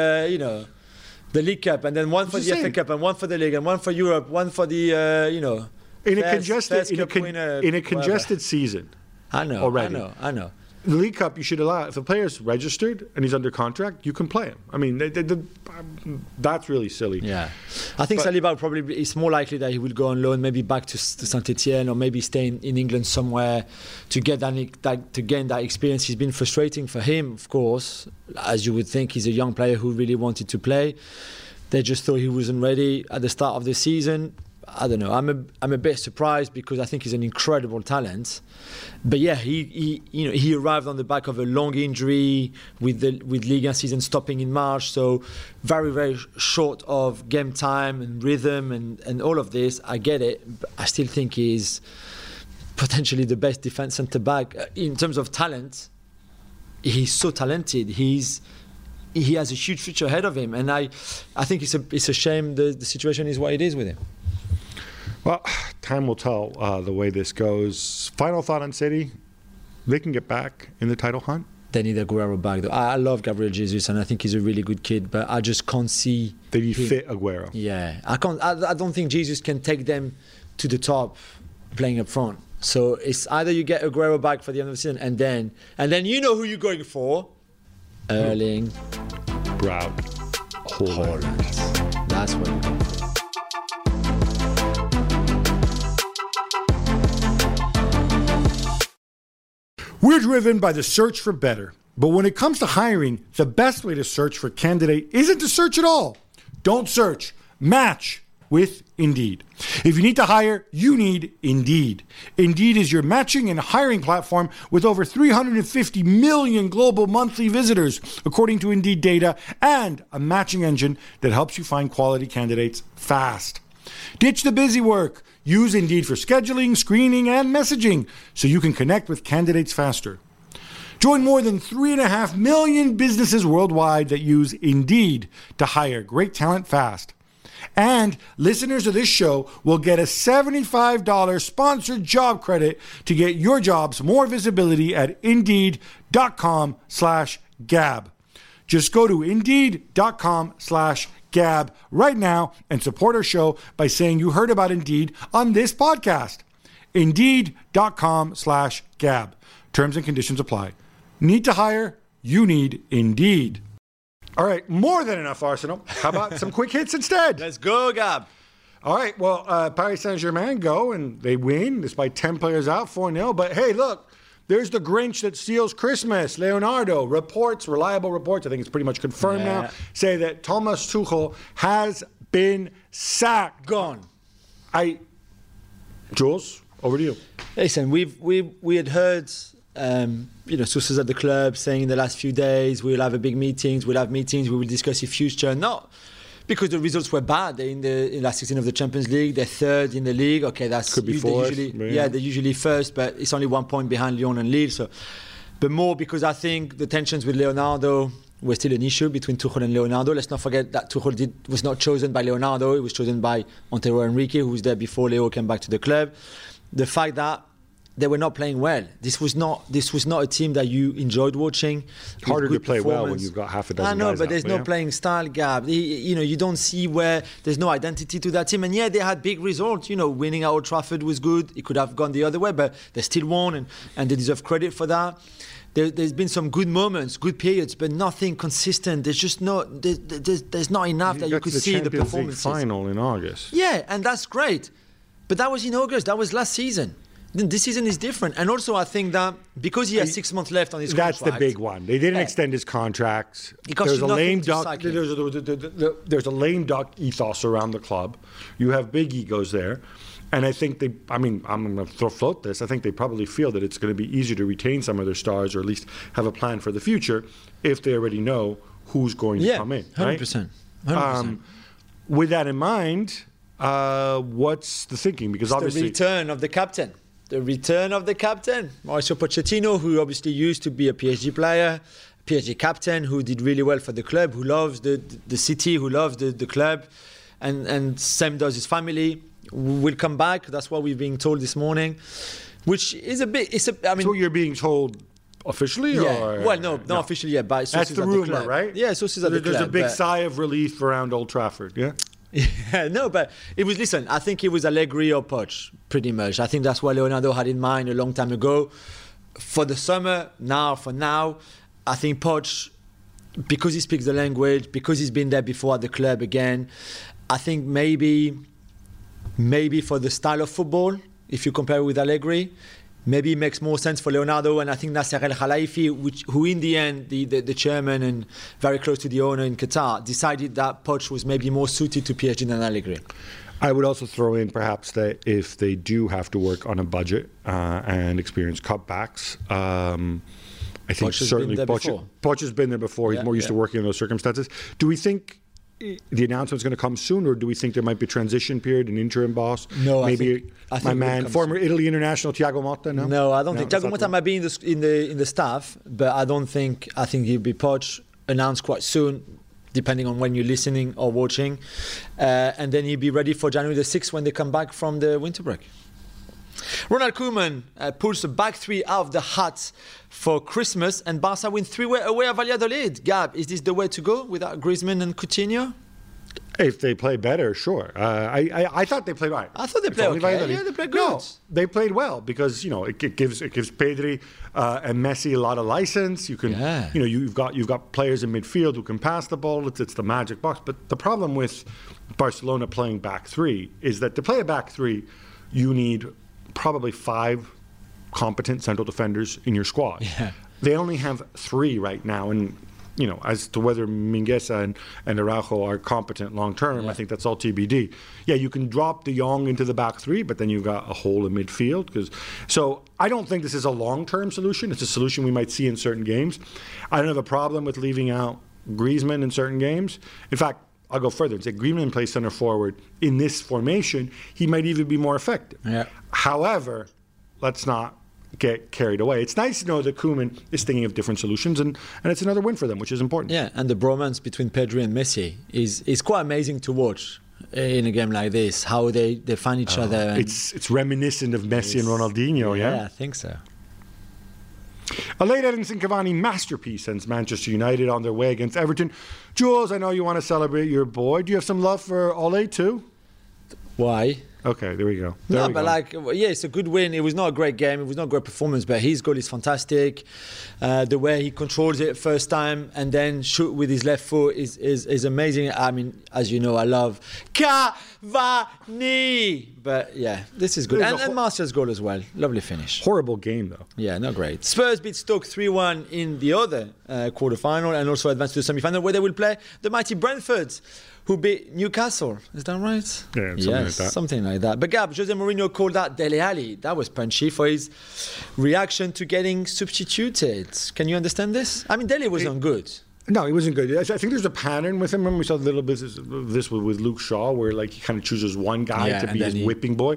the League Cup, and then one for the FA Cup, and one for the League, and one for Europe, one for the in a congested season. I know. Already. I know. The League Cup, you should allow. If a player's registered and he's under contract, you can play him. I mean, that's really silly. Yeah, I think Saliba probably is more likely that he will go on loan, maybe back to Saint-Etienne, or maybe stay in England somewhere to get to gain that experience. He's been frustrating for him, of course, as you would think. He's a young player who really wanted to play. They just thought he wasn't ready at the start of the season. I don't know. I'm a bit surprised because I think he's an incredible talent. But yeah, he arrived on the back of a long injury with Liga season stopping in March. So very, very short of game time and rhythm and all of this. I get it. But I still think he's potentially the best defense centre back in terms of talent. He's so talented. He's he has a huge future ahead of him. And I think it's a shame the situation is what it is with him. Well, time will tell the way this goes. Final thought on City. They can get back in the title hunt. They need Aguero back, though. I love Gabriel Jesus, and I think he's a really good kid, but I just can't see. Did he fit Aguero? Yeah, I can't. I don't think Jesus can take them to the top playing up front. So it's either you get Aguero back for the end of the season, and then you know who you're going for. Erling Braut Haaland. That's what you're going for. We're driven by the search for better. But when it comes to hiring, the best way to search for a candidate isn't to search at all. Don't search. Match with Indeed. If you need to hire, you need Indeed. Indeed is your matching and hiring platform with over 350 million global monthly visitors, according to Indeed data, and a matching engine that helps you find quality candidates fast. Ditch the busy work. Use Indeed for scheduling, screening, and messaging so you can connect with candidates faster. Join more than 3.5 million businesses worldwide that use Indeed to hire great talent fast. And listeners of this show will get a $75 sponsored job credit to get your jobs more visibility at Indeed.com/Gab. Just go to Indeed.com/Gab right now and support our show by saying you heard about Indeed on this podcast. Indeed.com/Gab. Terms and conditions apply. Need to hire? You need Indeed. All right, more than enough Arsenal. How about some quick hits instead? Let's go, Gab. All right, well, Paris Saint-Germain go and they win despite 10 players out, 4-0. But hey, look, there's the Grinch that steals Christmas, Leonardo. Reliable reports, I think it's pretty much confirmed now, say that Thomas Tuchel has been sacked. Gone. Jules, over to you. Listen, we had heard sources at the club saying in the last few days we'll have big meetings, we will discuss the future. Not because the results were bad. They're in the last 16 of the Champions League. They're third in the league. Okay, that's could be fourth. They're usually first, but it's only 1 point behind Lyon and Lille. So, but more because I think the tensions with Leonardo were still an issue between Tuchel and Leonardo. Let's not forget that Tuchel was not chosen by Leonardo. He was chosen by Antero Henrique, who was there before Leo came back to the club. The fact that they were not playing well. This was not a team that you enjoyed watching. Harder to play well when you've got half a dozen. I know, guys but there's no playing style gap. You don't see where there's no identity to that team. And yeah, they had big results. Winning at Old Trafford was good. It could have gone the other way, but they still won, and they deserve credit for that. There's been some good moments, good periods, but nothing consistent. There's just there's not enough that you could see in the performances. Final in August. Yeah, and that's great. But that was in August. That was last season. This season is different. And also I think that because he has 6 months left on his contract. That's the big one. They didn't extend his contract. There's a lame duck. There's a lame duck ethos around the club. You have big egos there. And I think I'm going to float this. I think they probably feel that it's going to be easier to retain some of their stars or at least have a plan for the future if they already know who's going to come in. 100%. With that in mind, what's the thinking? Because obviously the return of the captain. Mauricio Pochettino, who obviously used to be a PSG player, PSG captain, who did really well for the club, who loves the city, who loves the club, and same does his family, will come back. That's what we've been told this morning, which is that's what you're being told officially? Yeah. Or? Well, no, not officially yet, by sources that's the rumor, club. Right? Yeah, sources at the club. There's a big sigh of relief around Old Trafford, yeah? Yeah, no, but I think it was Allegri or Poch, pretty much. I think that's what Leonardo had in mind a long time ago. For the summer, for now, I think Poch, because he speaks the language, because he's been there before at the club again, I think maybe for the style of football, if you compare it with Allegri, maybe it makes more sense for Leonardo. And I think Nasser El Khelaifi, who in the end, the chairman and very close to the owner in Qatar, decided that Poch was maybe more suited to PSG than Allegri. I would also throw in perhaps that if they do have to work on a budget and experience cutbacks, I think certainly Poch has been there before. He's more used to working in those circumstances. Do we think the announcement's going to come soon, or do we think there might be a transition period, an interim boss? No, maybe I think my man, former Italy international Thiago Motta. No, I don't think Thiago Motta might be in the staff, but I don't think. I think he'll be Poch. announced quite soon, depending on when you're listening or watching. And then he'll be ready for January the 6th when they come back from the winter break. Ronald Koeman pulls the back three out of the hat for Christmas, and Barca win 3-1 away at Valladolid. Gab, is this the way to go without Griezmann and Coutinho? If they play better, sure. I thought they played right. I thought they played okay. Yeah, they played good. No, they played well because it gives Pedri and Messi a lot of license. You can, you've got players in midfield who can pass the ball. It's the magic box. But the problem with Barcelona playing back three is that to play a back three, you need probably 5 competent central defenders in your squad. Yeah. They only have 3 right now, and as to whether Mingueza and Araujo are competent long term, I think that's all TBD. Yeah, you can drop De Jong into the back three, but then you've got a hole in midfield. So I don't think this is a long-term solution. It's a solution we might see in certain games. I don't have a problem with leaving out Griezmann in certain games. In fact, I'll go further and say Griezmann plays center forward in this formation. He might even be more effective. Yeah. However, let's not get carried away. It's nice to know that Koeman is thinking of different solutions, and it's another win for them, which is important. Yeah, and the bromance between Pedri and Messi is quite amazing to watch in a game like this, how they find each other. It's reminiscent of Messi and Ronaldinho, yeah? Yeah, I think so. A late Edinson Cavani masterpiece sends Manchester United on their way against Everton. Jules, I know you want to celebrate your boy. Do you have some love for Ole too? Why? Okay, there we go. It's a good win. It was not a great game. It was not a great performance, but his goal is fantastic. The way he controls it first time and then shoot with his left foot is amazing. I mean, as you know, I love Cavani. But yeah, this is good. And Martial's goal as well. Lovely finish. Horrible game, though. Yeah, not great. Spurs beat Stoke 3-1 in the other quarter-final and also advanced to the semi-final where they will play the mighty Brentford, who beat Newcastle. Is that right? Yeah, something like that. But Gab, Jose Mourinho called out Dele Alli. That was punchy for his reaction to getting substituted. Can you understand this? I mean, Dele wasn't good. No, he wasn't good. I think there's a pattern with him. Remember we saw a little bit of this with Luke Shaw, where he kind of chooses one guy to be his whipping boy.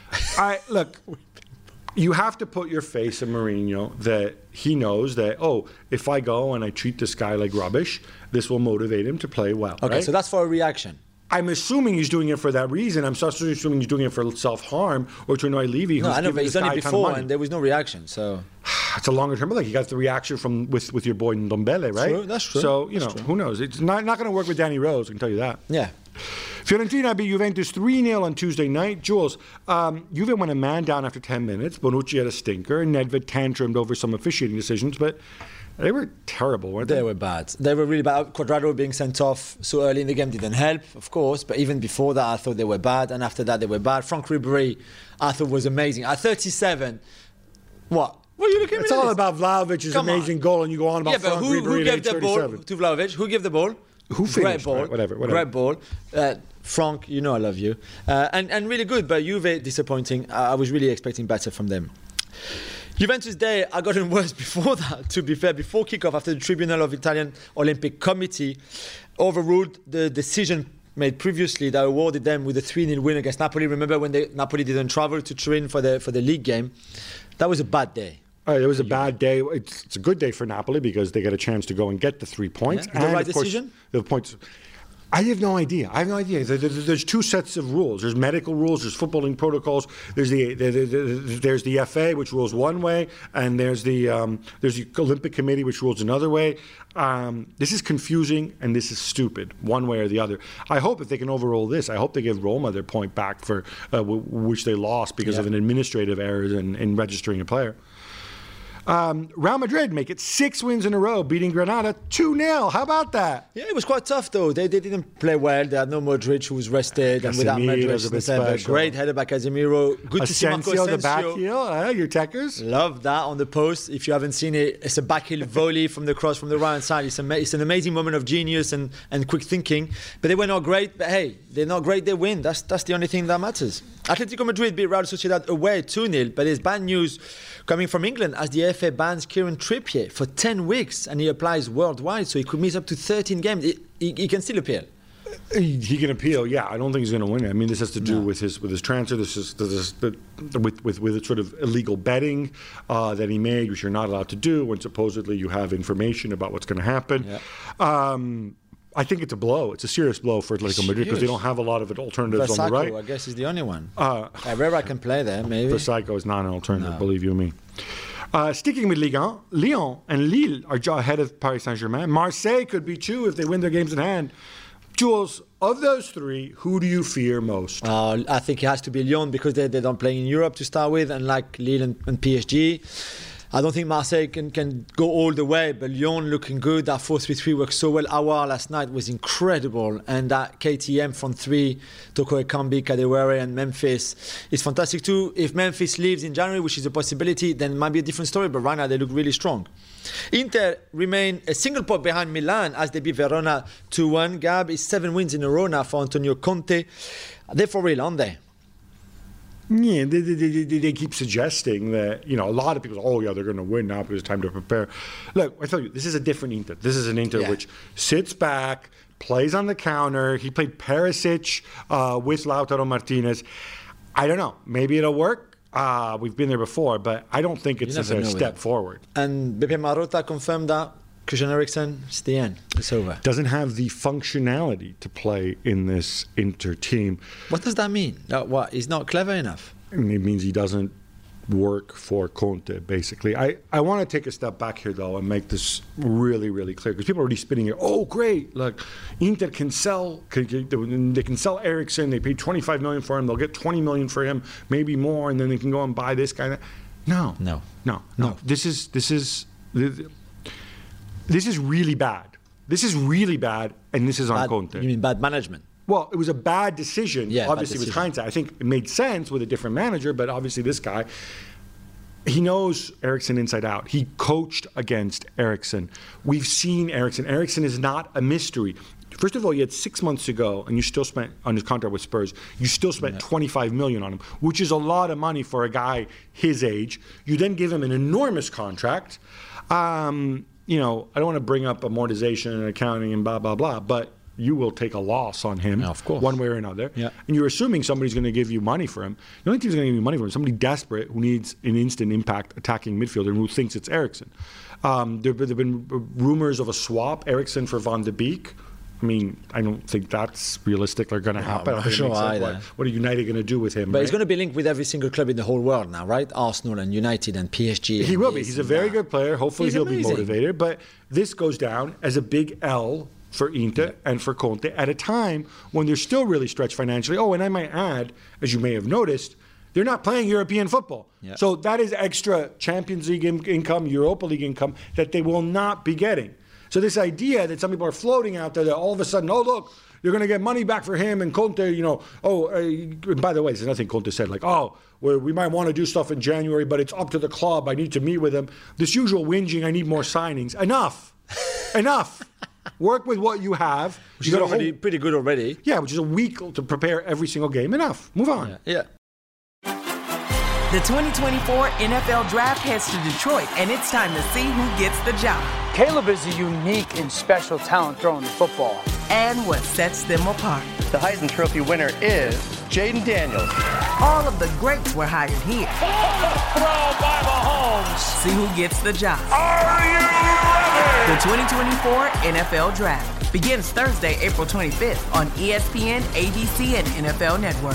Look, you have to put your face in Mourinho that he knows that, if I go and I treat this guy like rubbish, this will motivate him to play well. Okay, right? So that's for a reaction. I'm assuming he's doing it for that reason. I'm also assuming he's doing it for self-harm or to annoy Levy. No, I know, but he's done it before and there was no reaction. So it's a longer term. You got the reaction with your boy Ndombele, right? True, that's true. So who knows? It's not going to work with Danny Rose. I can tell you that. Yeah. Fiorentina beat Juventus 3-0 on Tuesday night. Jules, Juve went a man down after 10 minutes. Bonucci had a stinker, and Nedved tantrumed over some officiating decisions, but they were terrible, weren't they? They were bad. They were really bad. Cuadrado being sent off so early in the game didn't help, of course, but even before that, I thought they were bad, and after that, they were bad. Franck Ribéry, I thought was amazing. At 37, what? What are you looking at? It's all about Vlahovic's amazing goal, and you go on about Franck Ribéry at age 37. Who gave the ball to Vlahovic? Who gave the ball? Who finished? Great ball. Right, whatever. Great ball. Franck, you know I love you. And really good, but Juve disappointing. I was really expecting better from them. Juventus Day, I gotten worse before that, to be fair. Before kickoff, after the Tribunal of Italian Olympic Committee overruled the decision made previously that awarded them with a 3-0 win against Napoli. Remember when Napoli didn't travel to Turin for the league game? That was a bad day. It was a bad day. It's a good day for Napoli because they get a chance to go and get the 3 points. Yeah. The right decision? The points. I have no idea. There's 2 sets of rules. There's medical rules. There's footballing protocols. There's the FA, which rules one way, and there's the Olympic Committee, which rules another way. This is confusing and this is stupid, one way or the other. I hope if they can overrule this, I hope they give Roma their point back for which they lost because of an administrative error in registering a player. Real Madrid make it 6 wins in a row, beating Granada 2-0. How about that? Yeah, it was quite tough, though. They didn't play well. They had no Modric, who was rested, and without Modric, great header by Casemiro. Good to see Marco Asensio. The back heel, your techers. Love that on the post. If you haven't seen it, it's a back heel volley from the cross from the right hand side. It's an amazing moment of genius and quick thinking. But they were not great. But hey, they're not great. They win. That's the only thing that matters. Atletico Madrid beat Real Sociedad away 2-0. But there's bad news coming from England as the FA bans Kieran Trippier for 10 weeks and he applies worldwide, so he could miss up to 13 games. He can still appeal. He can appeal. Yeah, I don't think he's going to win it. I mean, this has to do with his transfer. This is with sort of illegal betting that he made, which you're not allowed to do when supposedly you have information about what's going to happen. Yeah. I think it's a blow. It's a serious blow for Atletico Madrid because they don't have a lot of alternatives on the right. I guess is the only one. Herrera can play there, maybe. Psycho is not an alternative, believe you me. Sticking with Ligue 1, Lyon and Lille are ahead of Paris Saint-Germain. Marseille could be too if they win their games in hand. Jules, of those three, who do you fear most? I think it has to be Lyon because they don't play in Europe to start with, unlike Lille and PSG. I don't think Marseille can go all the way, but Lyon looking good. That 4-3-3 worked so well. Aouar last night was incredible. And that KTM front three, Toko Ekambi, Kadewere and Memphis is fantastic too. If Memphis leaves in January, which is a possibility, then it might be a different story. But right now they look really strong. Inter remain a single point behind Milan as they beat Verona 2-1. Gab is 7 wins in a row now for Antonio Conte. They're for real, aren't they? Yeah, they keep suggesting that, a lot of people say, they're going to win now because it's time to prepare. Look, I tell you, this is a different Inter. This is an Inter which sits back, plays on the counter. He played Perisic with Lautaro Martinez. I don't know. Maybe it'll work. We've been there before, but I don't think it's a step forward. And Beppe Marotta confirmed that Christian Eriksen, it's the end. It's over. Doesn't have the functionality to play in this Inter team. What does that mean? What? He's not clever enough? It means he doesn't work for Conte, basically. I want to take a step back here, though, and make this really, really clear, because people are already spinning here. Oh, great. Look, Inter can sell. They can sell Eriksen. They paid $25 million for him. They'll get $20 million for him, maybe more, and then they can go and buy this guy. No. This is really bad. This is really bad, and this is on Conte. You mean bad management? Well, it was a bad decision, obviously, with hindsight. I think it made sense with a different manager, but obviously this guy, he knows Eriksen inside out. He coached against Eriksen. We've seen Eriksen. Eriksen is not a mystery. First of all, you had 6 months to go, and you still spent, on his contract with Spurs, you still spent $25 million on him, which is a lot of money for a guy his age. You then give him an enormous contract. I don't want to bring up amortization and accounting and blah, blah, blah, but you will take a loss on him, of course, one way or another. Yeah. And you're assuming somebody's going to give you money for him. The only team who's going to give you money for him is somebody desperate who needs an instant impact attacking midfielder and who thinks it's Eriksen. There have been rumors of a swap, Eriksen for Van de Beek. I mean, I don't think that's realistic or going to happen. I'm not sure either. What are United going to do with him? But he's going to be linked with every single club in the whole world now, right? Arsenal and United and PSG. He will be. He's a very good player. Hopefully he'll be motivated. But this goes down as a big L for Inter and for Conte at a time when they're still really stretched financially. Oh, and I might add, as you may have noticed, they're not playing European football. Yeah. So that is extra Champions League income, Europa League income that they will not be getting. So this idea that some people are floating out there that all of a sudden, oh, look, you're going to get money back for him and Conte, by the way, there's nothing Conte said like, we might want to do stuff in January, but it's up to the club. I need to meet with them. This usual whinging, I need more signings. Enough. Work with what you have. Which is already pretty good already. Yeah, which is a week to prepare every single game. Enough. Move on. Yeah. The 2024 NFL Draft heads to Detroit, and it's time to see who gets the job. Caleb is a unique and special talent throwing the football. And what sets them apart. The Heisman Trophy winner is Jaden Daniels. All of the greats were hired here. Throw by Mahomes. See who gets the job. Are you ready? The 2024 NFL Draft begins Thursday, April 25th on ESPN, ABC, and NFL Network.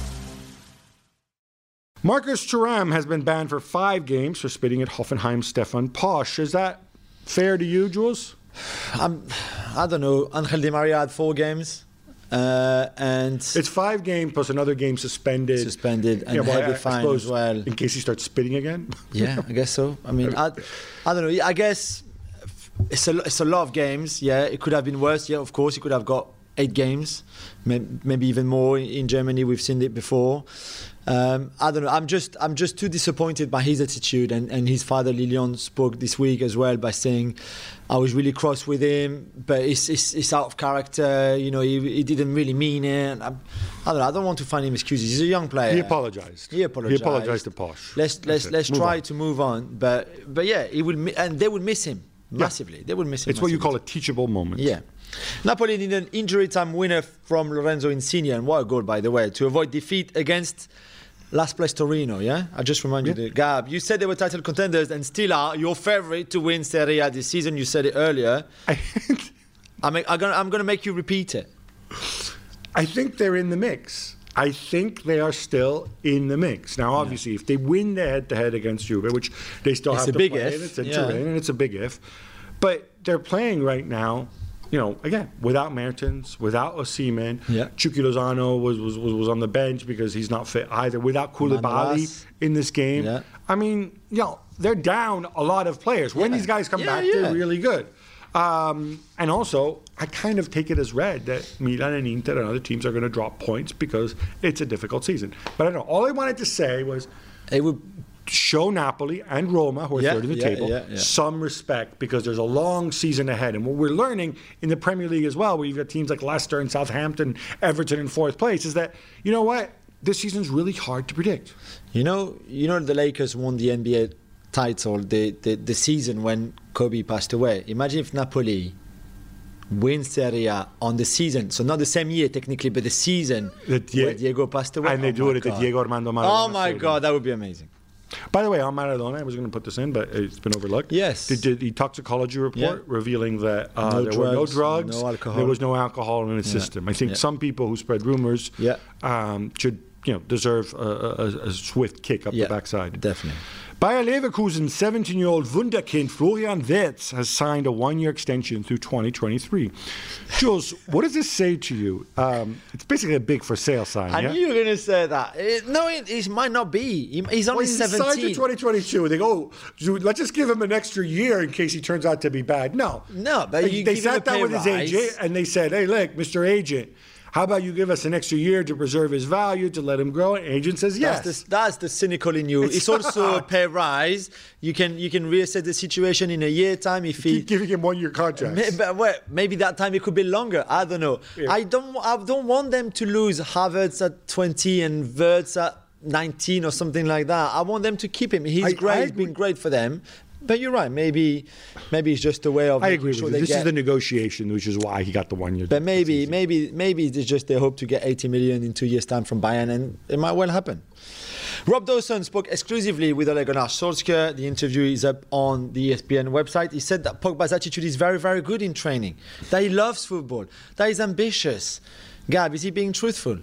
Marcus Thuram has been banned for 5 games for spitting at Hoffenheim's Stefan Posch. Is that fair to you, Jules? I don't know. Angel Di Maria had 4 games. And it's 5 games plus another game suspended and heavy fine as well. In case he starts spitting again? Yeah, I guess so. I mean, I don't know. I guess it's a lot of games. Yeah, it could have been worse. Yeah, of course, he could have got 8 games, maybe even more in Germany. We've seen it before. I don't know. I'm just too disappointed by his attitude, and his father Lilian spoke this week as well by saying, "I was really cross with him, but it's out of character. He didn't really mean it." And I don't know. I don't want to find him excuses. He's a young player. He apologized. He apologized to Posch. Let's try to move on. But yeah, he will, and they will miss him. massively. They will miss him. It's what you massively. call a teachable moment. Yeah. Napoli need an injury time winner from Lorenzo Insigne, and what a goal, by the way, to avoid defeat against last place Torino, yeah? I just remind you, Gab, you said they were title contenders and still are your favourite to win Serie A this season. You said it earlier. I'm going to make you repeat it. I think they're in the mix. I think they are still in the mix. Now, obviously, if they win the head-to-head against Juve, which they still have to play, and it's a Turin, and it's a big if. But they're playing right now, again, without Mertens, without Osimhen. Chucky Lozano was on the bench because he's not fit either. Without Koulibaly in this game. Yeah. I mean, they're down a lot of players. When these guys come back, they're really good. And also, I kind of take it as read that Milan and Inter and other teams are going to drop points because it's a difficult season. But I don't know. All I wanted to say was it would show Napoli and Roma, who are third in the table, some respect because there's a long season ahead. And what we're learning in the Premier League as well, where you've got teams like Leicester and Southampton, Everton in fourth place, is that, you know what? This season's really hard to predict. The Lakers won the NBA title the season when Kobe passed away. Imagine if Napoli wins Serie A on the season, so not the same year technically, but the season where Diego passed away. And they do it at the Diego Armando Maradona. Oh my God, that would be amazing. By the way, on Maradona, I was going to put this in, but it's been overlooked. Yes. The toxicology report revealing that there were no drugs, no alcohol. There was no alcohol in his system. I think some people who spread rumors should deserve a swift kick up the backside. Definitely. Bayer Leverkusen 17-year-old Wunderkind Florian Wirtz has signed a one-year extension through 2023. Jules, what does this say to you? It's basically a big for sale sign. I knew you were going to say that. It might not be. He's only 17. Signed to 2022. They go, let's just give him an extra year in case he turns out to be bad. No, but they sat down with his agent and they said, hey, look, Mr. Agent, how about you give us an extra year to preserve his value, to let him grow? And agent says yes. That's the cynical in you. It's also a pay rise. You can reassess the situation in a year time if he keep giving him 1 year contract. Maybe that time it could be longer. I don't know. Yeah. I don't want them to lose Havertz at 20 and Wirtz at 19 or something like that. I want them to keep him. He's great. He's been great for them. But you're right. Maybe it's just a way of. I agree with you. This is the negotiation, which is why he got the 1 year. But maybe it's just they hope to get 80 million in 2 years' time from Bayern, and it might well happen. Rob Dawson spoke exclusively with Ole Gunnar Solskjaer. The interview is up on the ESPN website. He said that Pogba's attitude is very, very good in training. That he loves football. That he's ambitious. Gab, is he being truthful?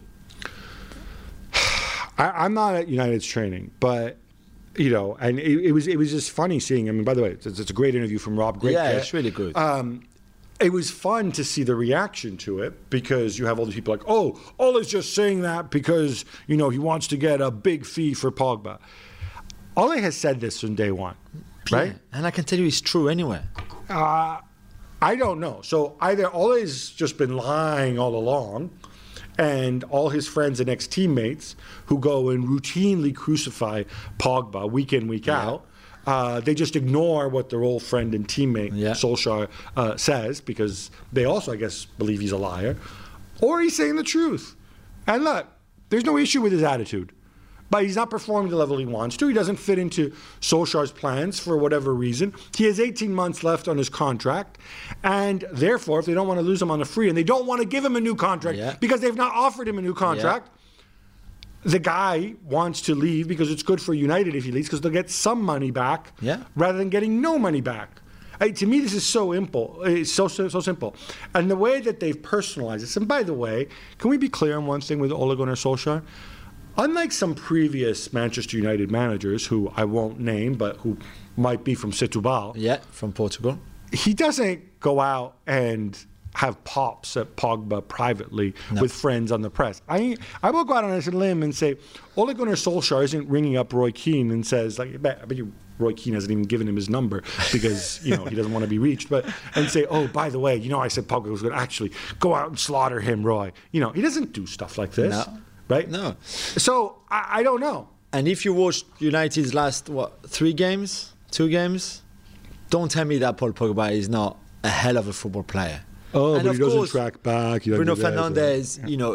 I'm not at United's training, but. And it was just funny seeing. I mean, by the way, it's a great interview from Rob. Great. Yeah, it's really good. It was fun to see the reaction to it because you have all these people like, oh, Ole's just saying that because he wants to get a big fee for Pogba. Ole has said this from day one, right? Yeah, and I can tell you it's true anyway. I don't know. So either Ole's just been lying all along. And all his friends and ex-teammates who go and routinely crucify Pogba week in, week out, they just ignore what their old friend and teammate Solskjaer says because they also, I guess, believe he's a liar. Or he's saying the truth. And look, there's no issue with his attitude. But he's not performing the level he wants to. He doesn't fit into Solskjaer's plans for whatever reason. He has 18 months left on his contract. And therefore, if they don't want to lose him on the free and they don't want to give him a new contract because they've not offered him a new contract, the guy wants to leave because it's good for United if he leaves because they'll get some money back rather than getting no money back. To me, this is so simple. It's so simple. And the way that they've personalized this, and by the way, can we be clear on one thing with Ole Gunnar Solskjaer? Unlike some previous Manchester United managers, who I won't name, but who might be from Setúbal. Yeah, from Portugal. He doesn't go out and have pops at Pogba privately with friends on the press. I will go out on a limb and say Ole Gunnar Solskjaer isn't ringing up Roy Keane and says, like, I bet you Roy Keane hasn't even given him his number because, he doesn't want to be reached. And say, oh, by the way, I said Pogba was going to actually go out and slaughter him, Roy. He doesn't do stuff like this. No. Right? No. So, I don't know. And if you watched United's last, 2 games? Don't tell me that Paul Pogba is not a hell of a football player. Oh, and but he doesn't track back. Bruno Fernandes,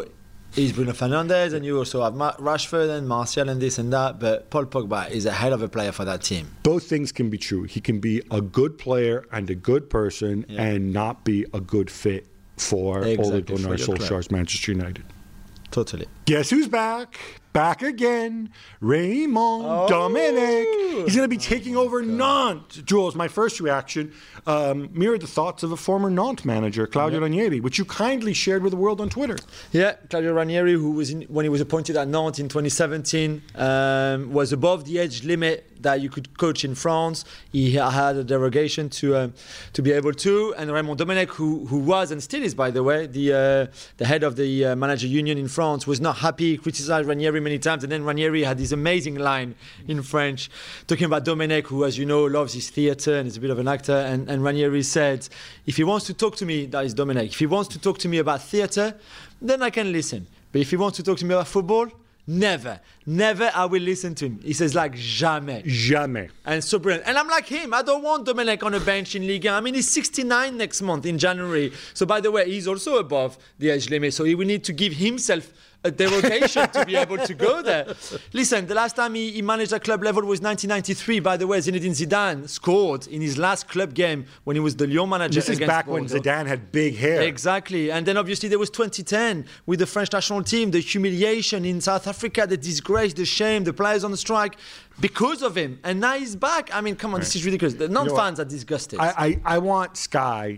is Bruno Fernandes, and you also have Rashford and Martial and this and that. But Paul Pogba is a hell of a player for that team. Both things can be true. He can be a good player and a good person and not be a good fit for Ole Gunnar Solskjaer's Manchester United. Totally. Guess who's back? Back again. Raymond Domenech. He's going to be taking over Nantes. Jules, my first reaction mirrored the thoughts of a former Nantes manager, Claudio Ranieri, which you kindly shared with the world on Twitter. Yeah, Claudio Ranieri, who was when he was appointed at Nantes in 2017, was above the age limit that you could coach in France. He had a derogation to be able to. And Raymond Domenech, who was and still is, by the way, the head of the manager union in France, was not happy, criticized Ranieri many times. And then Ranieri had this amazing line in French talking about Domenech, who, as you know, loves his theatre and is a bit of an actor. And Ranieri said, if he wants to talk to me, that is Domenech, if he wants to talk to me about theatre, then I can listen. But if he wants to talk to me about football, never I will listen to him. He says like jamais. And so brilliant. And I'm like him. I don't want Domenech on a bench in Ligue 1. I mean, he's 69 next month in January. So by the way, he's also above the age limit. So he will need to give himself a derogation to be able to go there. Listen, the last time he managed at club level was 1993. By the way, Zinedine Zidane scored in his last club game when he was the Lyon manager. This is back when Zidane had big hair. Exactly. And then obviously there was 2010 with the French national team, the humiliation in South Africa, the disgrace, the shame, the players on the strike because of him. And now he's back. I mean, come on, This is ridiculous. The non-fans are disgusted. I want Sky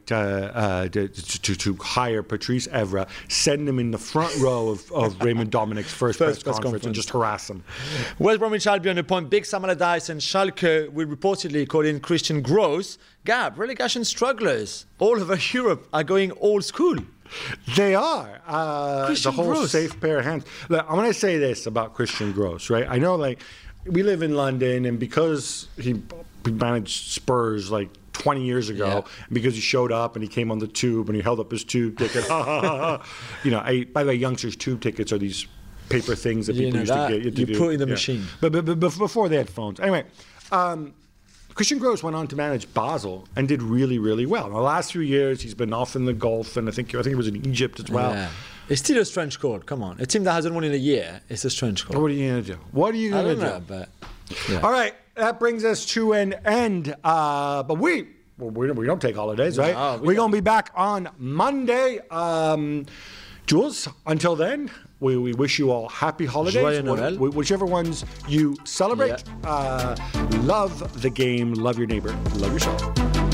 to hire Patrice Evra, send him in the front row of Raymond Domenich's first press conference and just harass him. West Bromwich Albion appoint Big Sam Allardyce, and Schalke will reportedly call in Christian Gross. Gab, relegation strugglers all over Europe are going old school. They are. The whole Gross. safe pair of hands. Look, I want to say this about Christian Gross, right? I know, like, we live in London, and because he managed Spurs, like, 20 years ago, because he showed up and he came on the tube and he held up his tube ticket. You know, by the way, youngsters' tube tickets are these paper things that people used to get. You put in the machine. But before they had phones. Anyway, Christian Gross went on to manage Basel and did really, really well. In the last few years, he's been off in the Gulf, and I think he was in Egypt as well. Yeah. It's still a strange call. Come on. A team that hasn't won in a year, it's a strange call. What are you going to do? What are you going to do? I don't know, but... All right, that brings us to an end. But we don't take holidays, right? No, We're going to be back on Monday. Jules, until then, we wish you all happy holidays. Joyeux Noël. Whichever ones you celebrate. Love the game, love your neighbor, love yourself.